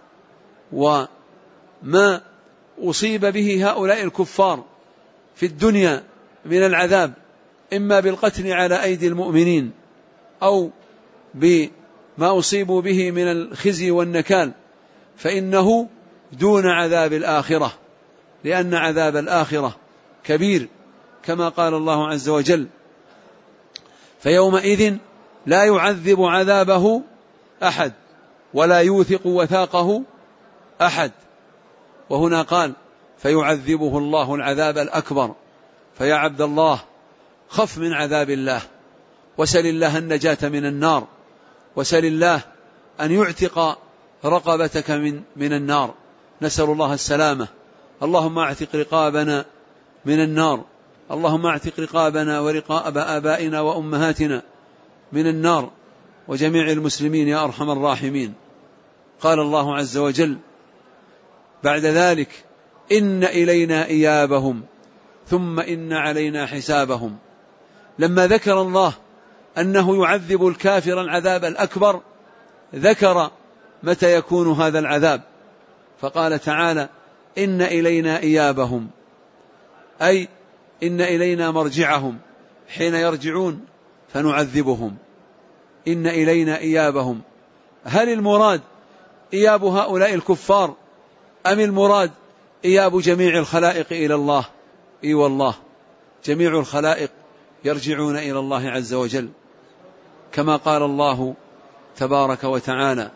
وما أصيب به هؤلاء الكفار في الدنيا من العذاب إما بالقتل على أيدي المؤمنين أو بما أصيبوا به من الخزي والنكال فإنه دون عذاب الآخرة، لأن عذاب الآخرة كبير، كما قال الله عز وجل فيومئذ لا يعذب عذابه أحد ولا يوثق وثاقه أحد. وهنا قال فيعذبه الله العذاب الأكبر. فيا عبد الله خف من عذاب الله، وسل الله النجاة من النار، وسل الله أن يعتق رقبتك من, من النار. نسأل الله السلامة. اللهم اعتق رقابنا من النار، اللهم اعتق رقابنا ورقاب آبائنا وأمهاتنا من النار وجميع المسلمين يا أرحم الراحمين. قال الله عز وجل بعد ذلك إن إلينا إيابهم ثم إن علينا حسابهم. لما ذكر الله أنه يعذب الكافر العذاب الأكبر ذكر متى يكون هذا العذاب، فقال تعالى إن إلينا إيابهم، أي إن إلينا مرجعهم حين يرجعون فنعذبهم. إن إلينا إيابهم، هل المراد إياب هؤلاء الكفار أم المراد إياب جميع الخلائق إلى الله؟ إي والله جميع الخلائق يرجعون إلى الله عز وجل، كما قال الله تبارك وتعالى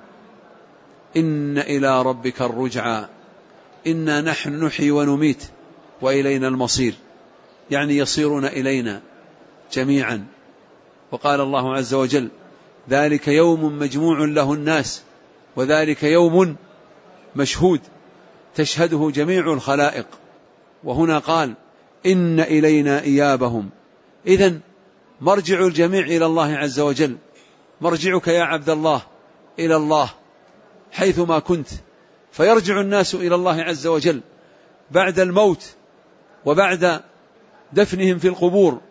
إن إلى ربك الرجعى إنا نحن نحيي ونميت وإلينا المصير، يعني يصيرون إلينا جميعا. وقال الله عز وجل ذلك يوم مجموع له الناس وذلك يوم مشهود تشهده جميع الخلائق. وهنا قال إن إلينا إيابهم، إذن مرجع الجميع إلى الله عز وجل. مرجعك يا عبد الله إلى الله حيثما كنت، فيرجع الناس إلى الله عز وجل بعد الموت وبعد دفنهم في القبور،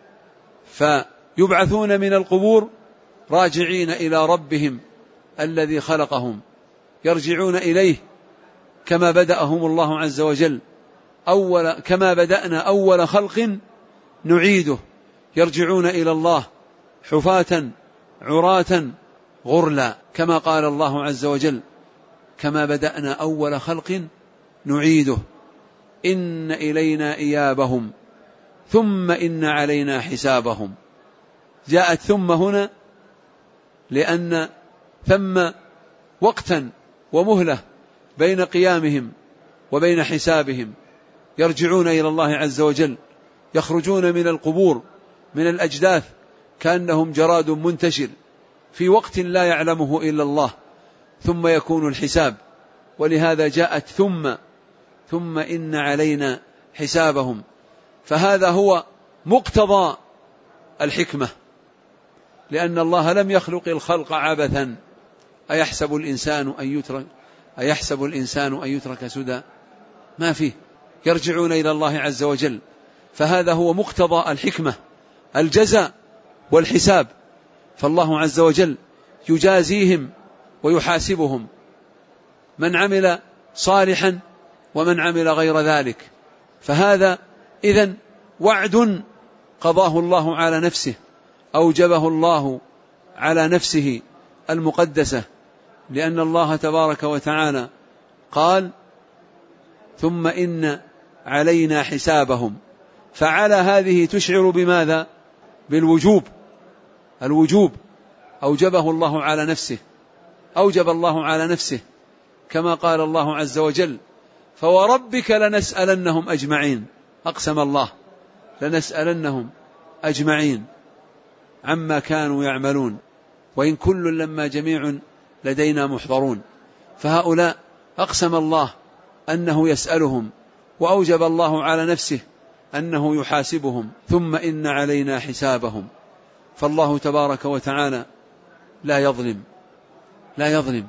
فيبعثون من القبور راجعين إلى ربهم الذي خلقهم، يرجعون إليه كما بدأهم الله عز وجل أول كما بدأنا أول خلق نعيده. يرجعون إلى الله حفاة عراة غرلا، كما قال الله عز وجل كما بدأنا أول خلق نعيده. إن إلينا إيابهم ثم إن علينا حسابهم. جاءت ثم هنا لأن ثم وقتا ومهلة بين قيامهم وبين حسابهم. يرجعون إلى الله عز وجل، يخرجون من القبور من الأجداث كأنهم جراد منتشر في وقت لا يعلمه إلا الله، ثم يكون الحساب. ولهذا جاءت ثم ثم إن علينا حسابهم، فهذا هو مقتضى الحكمة، لأن الله لم يخلق الخلق عبثا. أيحسب الإنسان أن يترك أيحسب الإنسان أن يترك سدى؟ ما فيه، يرجعون إلى الله عز وجل، فهذا هو مقتضى الحكمة، الجزاء والحساب. فالله عز وجل يجازيهم ويحاسبهم، من عمل صالحا ومن عمل غير ذلك. فهذا إذن وعد قضاه الله على نفسه، أوجبه الله على نفسه المقدسة، لأن الله تبارك وتعالى قال ثم إن علينا حسابهم. فعلى هذه تشعر بماذا؟ بالوجوب. الوجوب أوجبه الله على نفسه، أوجب الله على نفسه، كما قال الله عز وجل فوربك لنسألنهم أجمعين. أقسم الله لنسألنهم أجمعين عما كانوا يعملون وإن كل لما جميع لدينا محضرون. فهؤلاء أقسم الله أنه يسألهم، وأوجب الله على نفسه أنه يحاسبهم، ثم إن علينا حسابهم. فالله تبارك وتعالى لا يظلم لا يظلم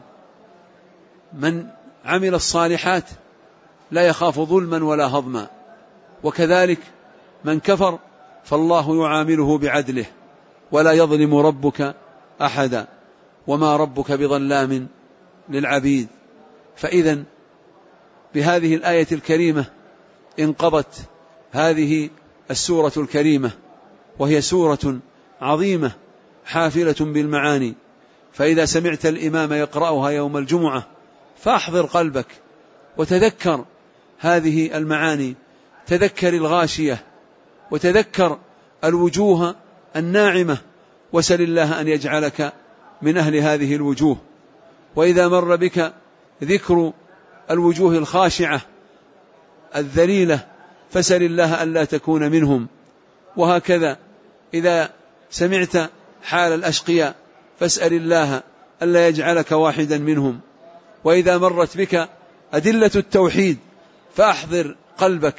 من عمل الصالحات لا يخاف ظلما ولا هضما، وكذلك من كفر فالله يعامله بعدله ولا يظلم ربك أحدا وما ربك بظلام للعبيد. فإذا بهذه الآية الكريمة انقضت هذه السورة الكريمة، وهي سورة عظيمة حافلة بالمعاني. فإذا سمعت الإمام يقرأها يوم الجمعة فاحضر قلبك وتذكر هذه المعاني، تذكر الغاشية وتذكر الوجوه الناعمة وسل الله أن يجعلك من أهل هذه الوجوه. وإذا مر بك ذكر الوجوه الخاشعة الذليلة فسل الله أن لا تكون منهم. وهكذا إذا سمعت حال الأشقياء فاسأل الله أن لا يجعلك واحدا منهم. وإذا مرت بك أدلة التوحيد فأحضر قلبك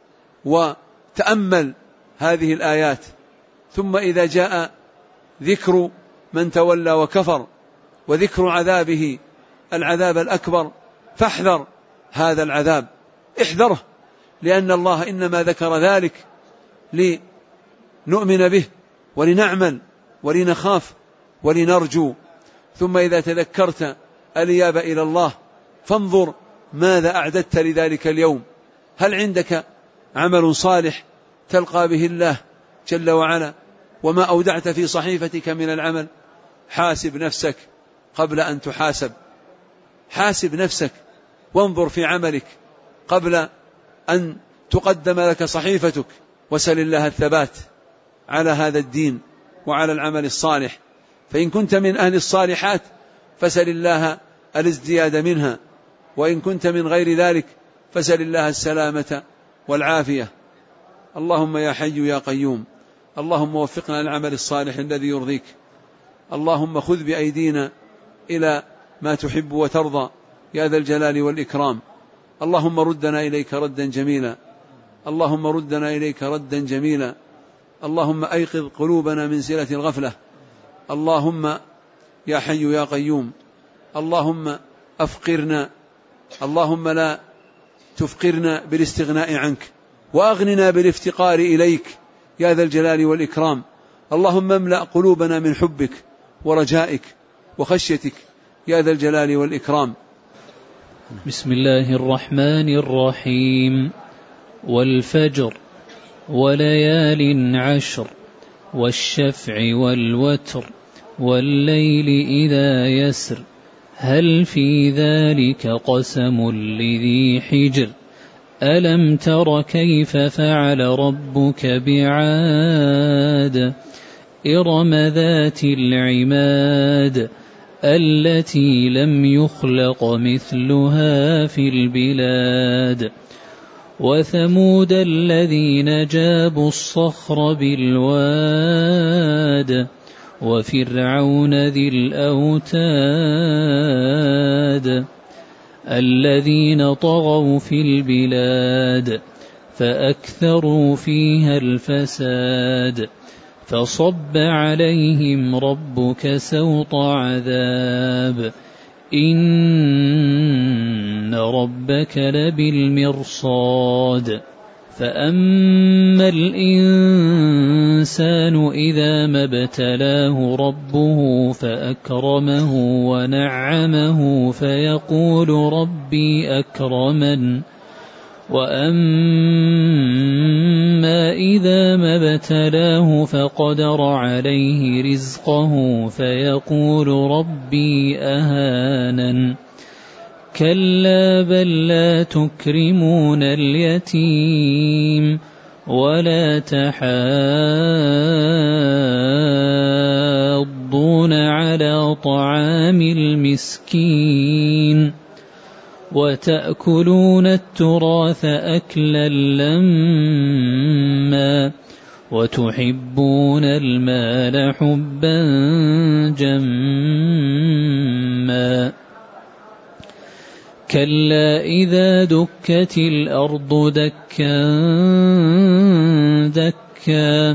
وتأمل هذه الآيات. ثم إذا جاء ذكر من تولى وكفر وذكر عذابه العذاب الأكبر فاحذر هذا العذاب، احذره، لأن الله إنما ذكر ذلك لنؤمن به ولنعمل ولنخاف ولنرجو. ثم إذا تذكرت الإياب إلى الله فانظر ماذا أعددت لذلك اليوم. هل عندك عمل صالح تلقى به الله جل وعلا وما أودعت في صحيفتك من العمل؟ حاسب نفسك قبل أن تحاسب، حاسب نفسك وانظر في عملك قبل أن تقدم لك صحيفتك، وسل الله الثبات على هذا الدين وعلى العمل الصالح. فإن كنت من أهل الصالحات فسل الله الازدياد منها، وإن كنت من غير ذلك فسل الله السلامة والعافية. اللهم يا حي يا قيوم، اللهم وفقنا للعمل الصالح الذي يرضيك. اللهم خذ بأيدينا إلى ما تحب وترضى يا ذا الجلال والإكرام. اللهم ردنا إليك ردا جميلا، اللهم ردنا إليك ردا جميلا. اللهم أيقظ قلوبنا من سلة الغفلة. اللهم يا حي يا قيوم، اللهم أفقرنا، اللهم لا تفقرنا بالاستغناء عنك، وأغننا بالافتقار إليك يا ذا الجلال والإكرام. اللهم املأ قلوبنا من حبك ورجائك وخشيتك يا ذا الجلال والإكرام. بسم الله الرحمن الرحيم. والفجر وليال عشر والشفع والوتر والليل إذا يسر هل في ذلك قسم لذي حجر ألم تر كيف فعل ربك بعاد إرم ذات العماد التي لم يخلق مثلها في البلاد وثمود الذين جابوا الصخر بالواد وفرعون ذي الأوتاد الذين طغوا في البلاد فأكثروا فيها الفساد فصب عليهم ربك سوط عذاب إن ربك لبالمرصاد فأما الإنسان إذا ما ابتلاه ربه فأكرمه ونعمه فيقول ربي أكرمن وأما إذا ما ابتلاه فقدر عليه رزقه فيقول ربي أهانن كلا بل لا تكرمون اليتيم ولا تحاضون على طعام المسكين وتأكلون التراث أكلا لما وتحبون المال حبا جما كلا إذا دكت الأرض دكا دكا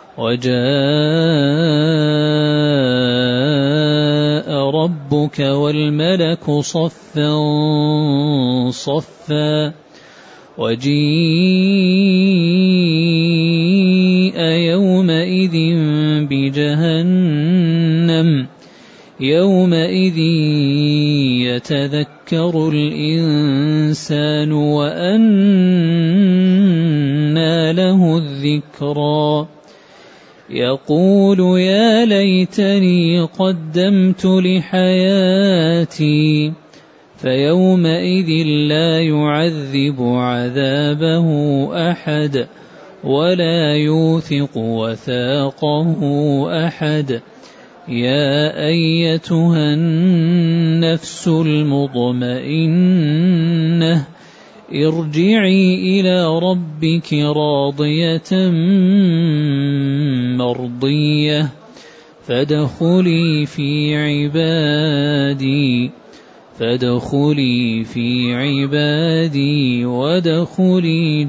وجاء ربك والملك صفا صفا وجيء يومئذ بجهنم يومئذ يتذكر الإنسان وأنى له الذكرى يقول يا ليتني قدمت لحياتي فيومئذ لا يعذب عذابه أحد ولا يوثق وثاقه أحد. يا أيتها النفس المطمئنة ارجعي إلى ربك راضية مرضية فادخلي في عبادي فادخلي في عبادي وادخلي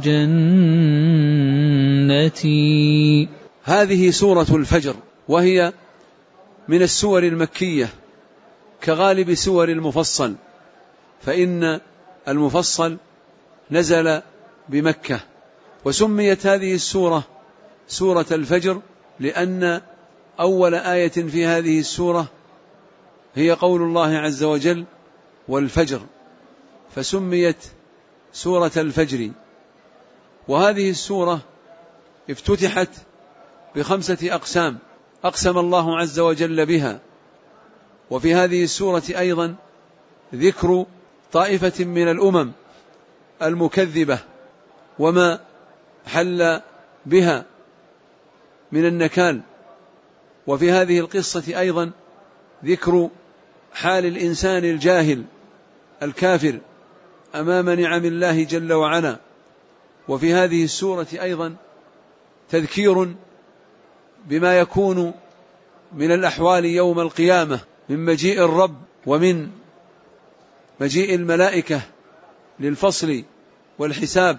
جنتي. هذه سورة الفجر، وهي من السور المكية كغالب سور المفصل، فإن المفصل نزل بمكة. وسميت هذه السورة سورة الفجر لأن أول آية في هذه السورة هي قول الله عز وجل والفجر، فسميت سورة الفجر. وهذه السورة افتتحت بخمسة أقسام أقسم الله عز وجل بها. وفي هذه السورة أيضا ذكر طائفة من الأمم المكذبة وما حل بها من النكال. وفي هذه القصة أيضا ذكر حال الإنسان الجاهل الكافر أمام نعم الله جل وعلا. وفي هذه السورة أيضا تذكير بما يكون من الأحوال يوم القيامة من مجيء الرب ومن مجيء الملائكة للفصل والحساب،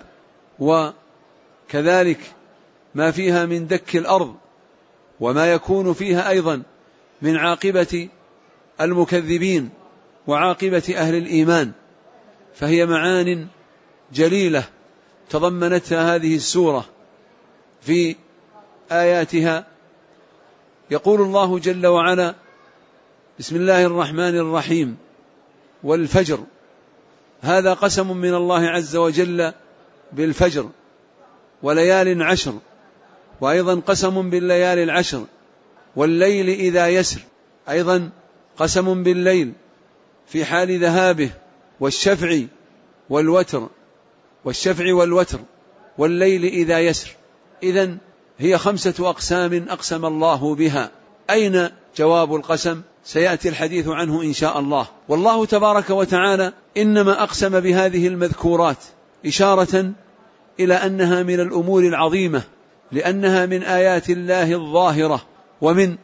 وكذلك ما فيها من دك الأرض وما يكون فيها أيضا من عاقبة المكذبين وعاقبة أهل الإيمان. فهي معان جليلة تضمنتها هذه السورة في آياتها. يقول الله جل وعلا: بسم الله الرحمن الرحيم والفجر. هذا قسم من الله عز وجل بالفجر وليال عشر، وأيضا قسم بالليالي العشر والليل إذا يسر، أيضا قسم بالليل في حال ذهابه والشفع والوتر والشفع والوتر والليل إذا يسر. إذن هي خمسة أقسام أقسم الله بها. أين جواب القسم؟ سيأتي الحديث عنه إن شاء الله. والله تبارك وتعالى إنما أقسم بهذه المذكورات إشارة إلى أنها من الأمور العظيمة، لأنها من آيات الله الظاهرة ومن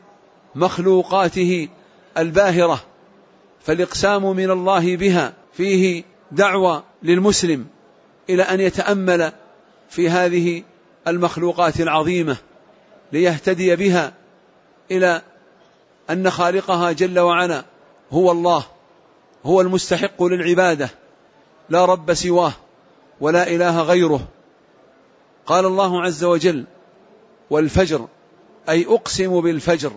مخلوقاته الباهرة، فالإقسام من الله بها فيه دعوة للمسلم إلى أن يتأمل في هذه المخلوقات العظيمة ليهتدي بها إلى أن خالقها جل وعلا هو الله، هو المستحق للعبادة، لا رب سواه ولا إله غيره. قال الله عز وجل: والفجر، أي أقسم بالفجر.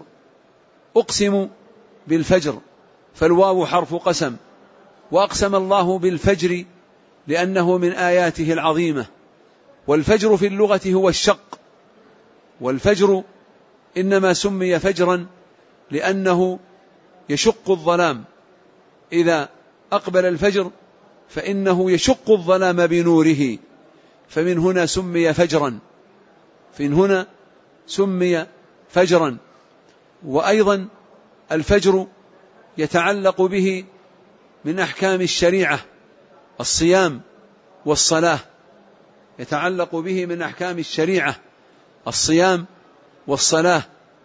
أقسم بالفجر، فالواو حرف قسم، وأقسم الله بالفجر لأنه من آياته العظيمة. والفجر في اللغة هو الشق، والفجر إنما سمي فجرا لأنه يشق الظلام. إذا أقبل الفجر فإنه يشق الظلام بنوره، فمن هنا سمي فجرا، من هنا سمي فجرا. وأيضا الفجر يتعلق به من أحكام الشريعة الصيام والصلاة، يتعلق به من أحكام الشريعة الصيام والصلاة.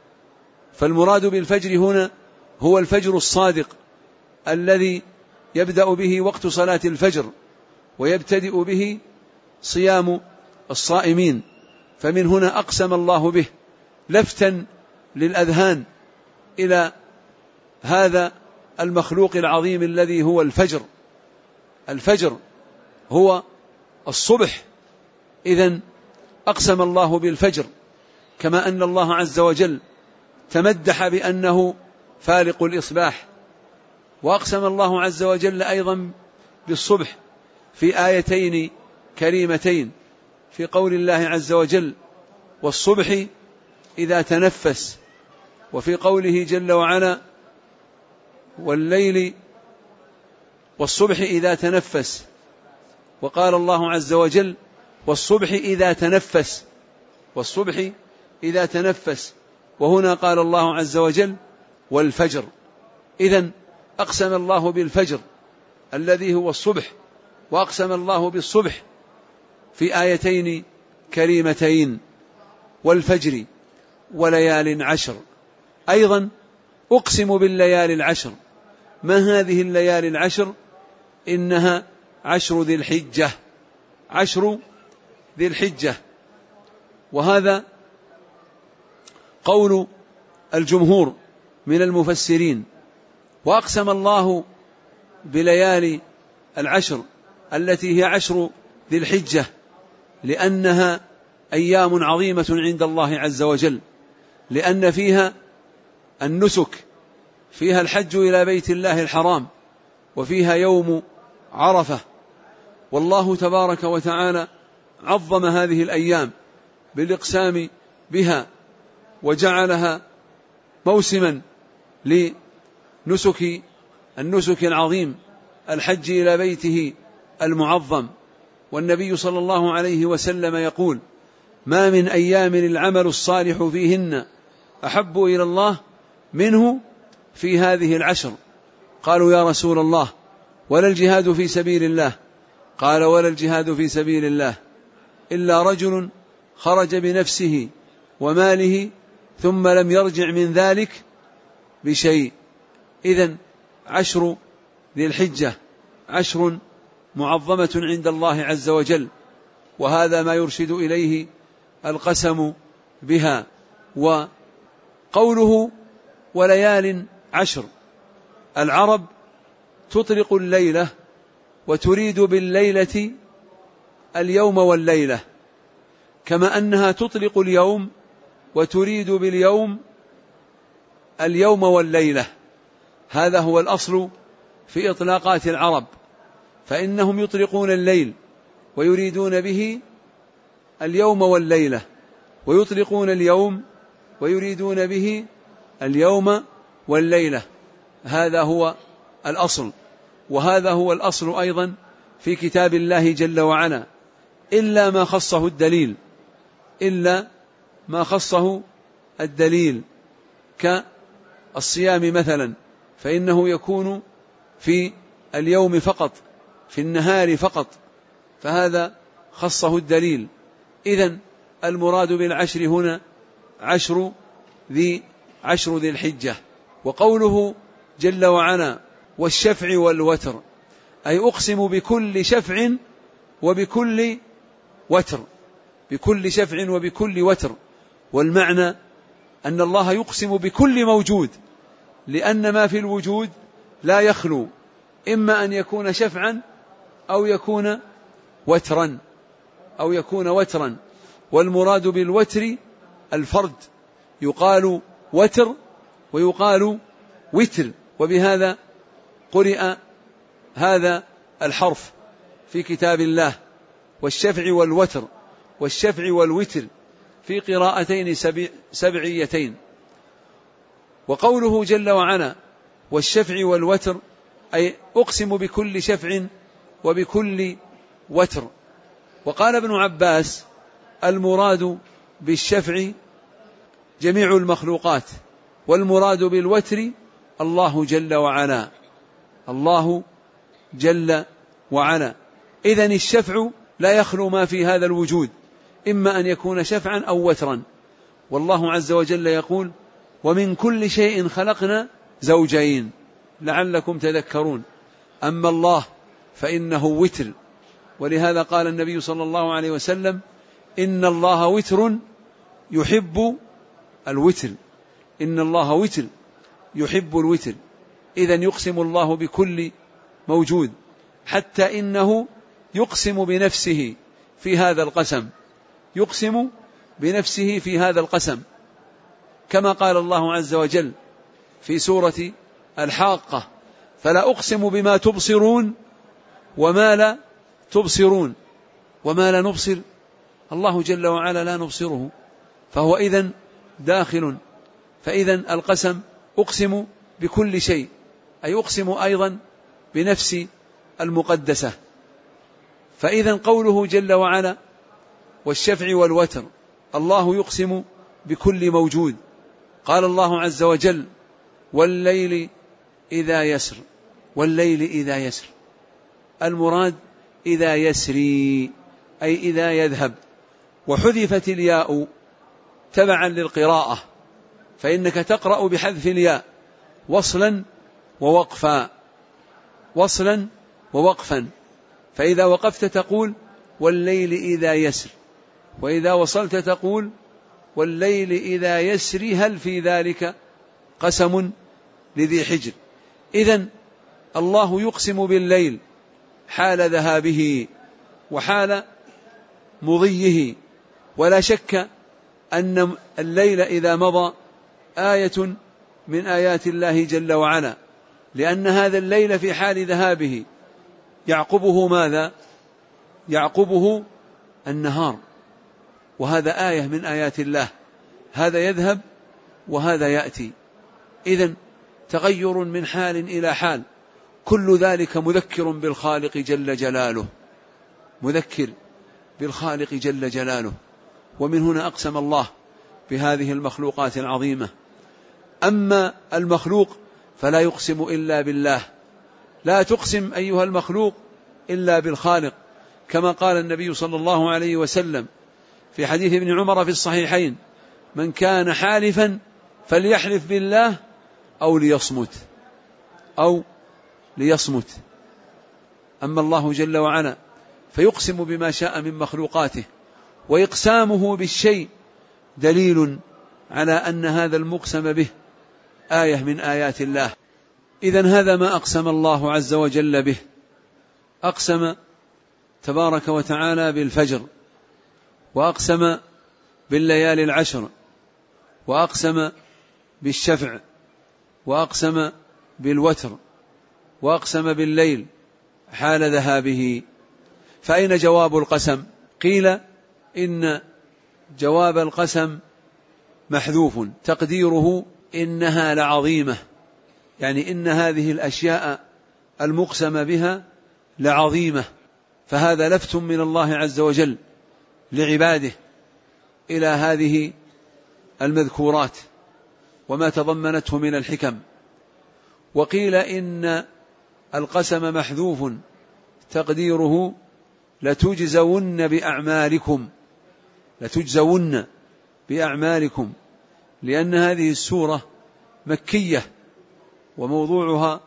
فالمراد بالفجر هنا هو الفجر الصادق الذي يبدأ به وقت صلاة الفجر ويبتدئ به صيام الصائمين، فمن هنا أقسم الله به لفتا للأذهان إلى هذا المخلوق العظيم الذي هو الفجر. الفجر هو الصبح، إذن أقسم الله بالفجر، كما أن الله عز وجل تمدح بأنه فالق الإصباح. وأقسم الله عز وجل أيضا بالصبح في آيتين كريمتين، في قول الله عز وجل: والصبح إذا تنفس، وفي قوله جل وعلا: والليل والصبح إذا تنفس. وقال الله عز وجل: والصبح إذا تنفس، والصبح إذا تنفس، وهنا قال الله عز وجل والفجر. إذن أقسم الله بالفجر الذي هو الصبح، وأقسم الله بالصبح في آيتين كريمتين، والفجر وليال عشر. أيضا أقسم بالليالي العشر. ما هذه الليالي العشر؟ إنها عشر ذي الحجة، عشر ذي الحجة. وهذا قول الجمهور من المفسرين. وأقسم الله بليالي العشر التي هي عشر ذي الحجة لأنها أيام عظيمة عند الله عز وجل، لأن فيها النسك، فيها الحج إلى بيت الله الحرام، وفيها يوم عرفة. والله تبارك وتعالى عظم هذه الأيام بالإقسام بها، وجعلها موسما لنسك النسك العظيم، الحج إلى بيته المعظم. والنبي صلى الله عليه وسلم يقول: ما من أيام العمل الصالح فيهن أحب إلى الله منه في هذه العشر. قالوا: يا رسول الله، ولا الجهاد في سبيل الله؟ قال: ولا الجهاد في سبيل الله إلا رجل خرج بنفسه وماله ثم لم يرجع من ذلك بشيء. إذن عشر ذي الحجة عشر معظمة عند الله عز وجل، وهذا ما يرشد إليه القسم بها. وقوله وليال عشر، العرب تطلق الليلة وتريد بالليلة اليوم والليلة، كما أنها تطلق اليوم وتريد باليوم اليوم والليلة. هذا هو الأصل في إطلاقات العرب، فإنهم يطلقون الليل ويريدون به اليوم والليلة، ويطلقون اليوم ويريدون به اليوم والليلة. هذا هو الأصل، وهذا هو الأصل أيضا في كتاب الله جل وعلا، إلا ما خصه الدليل، إلا ما خصه الدليل كالصيام مثلا، فإنه يكون في اليوم فقط، في النهار فقط، فهذا خصه الدليل. إذن المراد بالعشر هنا عشر ذي عشر ذي الحجة. وقوله جل وعلا والشفع والوتر، أي أقسم بكل شفع وبكل وتر، بكل شفع وبكل وتر. والمعنى أن الله يقسم بكل موجود، لأن ما في الوجود لا يخلو، إما أن يكون شفعا أو يكون وترا أو يكون وترا. والمراد بالوتر الفرد، يقال وتر ويقال وتر، وبهذا قرئ هذا الحرف في كتاب الله، والشفع والوتر، والشفع والوتر في قراءتين سبعيتين. وقوله جل وعلا والشفع والوتر، أي أقسم بكل شفع وبكل وتر. وقال ابن عباس المراد بالشفع جميع المخلوقات، والمراد بالوتر الله جل وعلا، الله جل وعلا. إذن الشفع لا يخلو ما في هذا الوجود، إما أن يكون شفعا أو وترا. والله عز وجل يقول ومن كل شيء خلقنا زوجين لعلكم تذكرون. أما الله فإنه وتر، ولهذا قال النبي صلى الله عليه وسلم إن الله وتر يحب الوتر، إن الله وتر يحب الوتر. إذن يقسم الله بكل موجود، حتى إنه يقسم بنفسه في هذا القسم، يقسم بنفسه في هذا القسم، كما قال الله عز وجل في سورة الحاقة فلا أقسم بما تبصرون وما لا تبصرون. وما لا نبصر الله جل وعلا لا نبصره، فهو إذن داخل. فإذن القسم أقسم بكل شيء، أي أقسم أيضا بنفس المقدسة. فإذن قوله جل وعلا والشفع والوتر الله يقسم بكل موجود. قال الله عز وجل: والليل إذا يسر. والليل إذا يسر، المراد إذا يسري، أي إذا يذهب. وحذفت الياء تبعا للقراءة، فإنك تقرأ بحذف الياء وصلا ووقفا، وصلا ووقفا. فإذا وقفت تقول: والليل إذا يسر، وإذا وصلت تقول: والليل إذا يسري هل في ذلك قسم لذي حجر. إذن الله يقسم بالليل حال ذهابه وحال مضيه، ولا شك أن الليل إذا مضى آية من آيات الله جل وعلا، لأن هذا الليل في حال ذهابه يعقبه ماذا؟ يعقبه النهار، وهذا آية من آيات الله، هذا يذهب وهذا يأتي. إذن تغير من حال إلى حال، كل ذلك مذكر بالخالق جل جلاله، مذكر بالخالق جل جلاله. ومن هنا أقسم الله بهذه المخلوقات العظيمة. أما المخلوق فلا يقسم إلا بالله، لا تقسم أيها المخلوق إلا بالخالق، كما قال النبي صلى الله عليه وسلم في حديث ابن عمر في الصحيحين: من كان حالفا فليحلف بالله أو ليصمت، أو ليصمت. أما الله جل وعلا فيقسم بما شاء من مخلوقاته، وإقسامه بالشيء دليل على أن هذا المقسم به آية من آيات الله. إذن هذا ما أقسم الله عز وجل به. أقسم تبارك وتعالى بالفجر، وأقسم بالليالي العشر، وأقسم بالشفع، وأقسم بالوتر، وأقسم بالليل حال ذهابه. فأين جواب القسم؟ قيل إن جواب القسم محذوف، تقديره إنها لعظيمة، يعني إن هذه الأشياء المقسم بها لعظيمة. فهذا لفت من الله عز وجل لعباده إلى هذه المذكورات وما تضمنته من الحكم. وقيل إن القسم محذوف تقديره لتجزون بأعمالكم، لتجزون بأعمالكم، لأن هذه السورة مكية، وموضوعها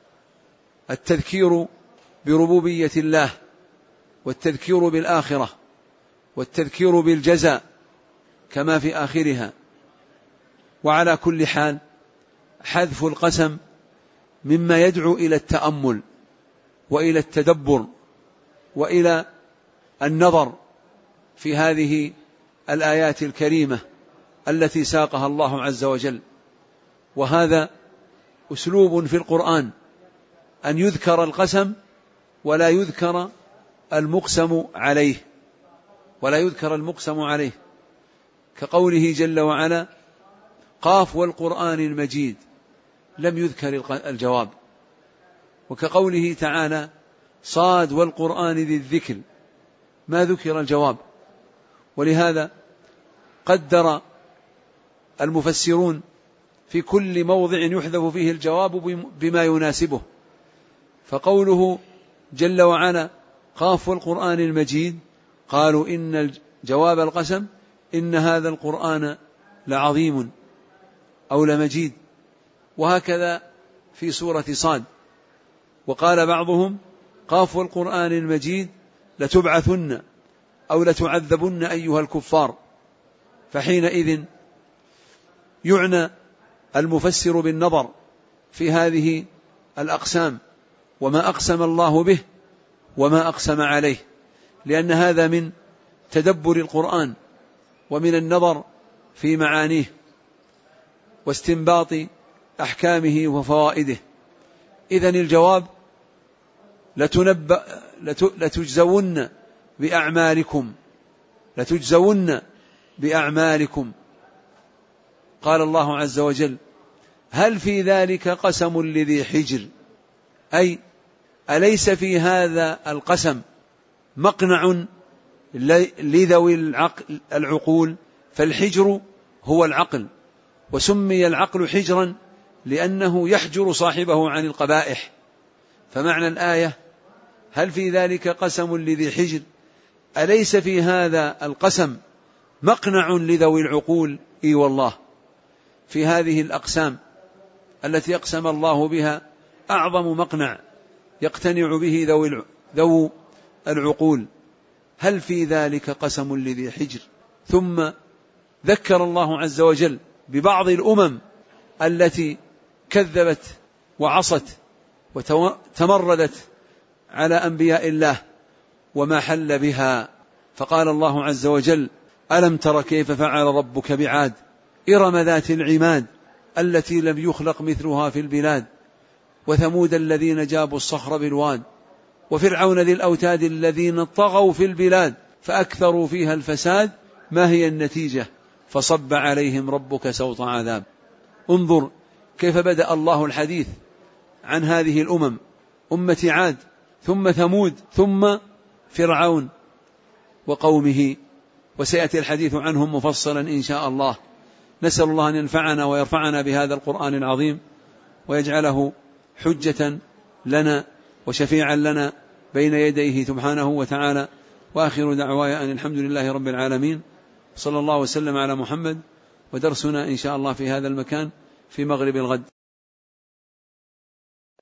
التذكير بربوبية الله، والتذكير بالآخرة، والتذكير بالجزاء كما في آخرها. وعلى كل حال حذف القسم مما يدعو إلى التأمل وإلى التدبر وإلى النظر في هذه الآيات الكريمة التي ساقها الله عز وجل. وهذا أسلوب في القرآن أن يذكر القسم ولا يذكر المقسم عليه، ولا يذكر المقسم عليه، كقوله جل وعلا: قاف والقرآن المجيد، لم يذكر الجواب. وكقوله تعالى: صاد والقرآن ذي الذكر، ما ذكر الجواب. ولهذا قدر المفسرون في كل موضع يحذف فيه الجواب بما يناسبه. فقوله جل وعلا: قاف والقرآن المجيد، قالوا إن جواب القسم إن هذا القرآن لعظيم أو لمجيد. وهكذا في سورة صاد. وقال بعضهم: قاف والقرآن المجيد لتبعثن أو لتعذبن أيها الكفار. فحينئذ يعنى المفسر بالنظر في هذه الأقسام وما أقسم الله به وما أقسم عليه، لأن هذا من تدبر القرآن ومن النظر في معانيه واستنباط أحكامه وفوائده. إذن الجواب: لتنبأ لتجزون بأعمالكم، لتجزون بأعمالكم. قال الله عز وجل: هل في ذلك قسم لذي حجر، أي أليس في هذا القسم مقنع لذوي العقول فالحجر هو العقل، وسمي العقل حجرا لأنه يحجر صاحبه عن القبائح. فمعنى الآية: هل في ذلك قسم لذي حجر؟ أليس في هذا القسم مقنع لذوي العقول؟ إي والله، في هذه الأقسام التي أقسم الله بها أعظم مقنع يقتنع به ذوي العقول. هل في ذلك قسم لذي حجر؟ ثم ذكر الله عز وجل ببعض الأمم التي كذبت وعصت وتمردت على أنبياء الله وما حل بها، فقال الله عز وجل: ألم تر كيف فعل ربك بعاد إرم ذات العماد التي لم يخلق مثلها في البلاد وثمود الذين جابوا الصخر بالواد وفرعون ذي الأوتاد الذين طغوا في البلاد فأكثروا فيها الفساد ما هي النتيجة فصب عليهم ربك سوط عذاب. انظر كيف بدأ الله الحديث عن هذه الأمم: أمة عاد، ثم ثمود، ثم فرعون وقومه، وسيأتي الحديث عنهم مفصلا إن شاء الله. نسأل الله أن ينفعنا ويرفعنا بهذا القرآن العظيم ويجعله حجة لنا وشفيعا لنا بين يديه سبحانه وتعالى. وآخر دعواي أن الحمد لله رب العالمين، صلى الله وسلم على محمد. ودرسنا إن شاء الله في هذا المكان في مغرب الغد.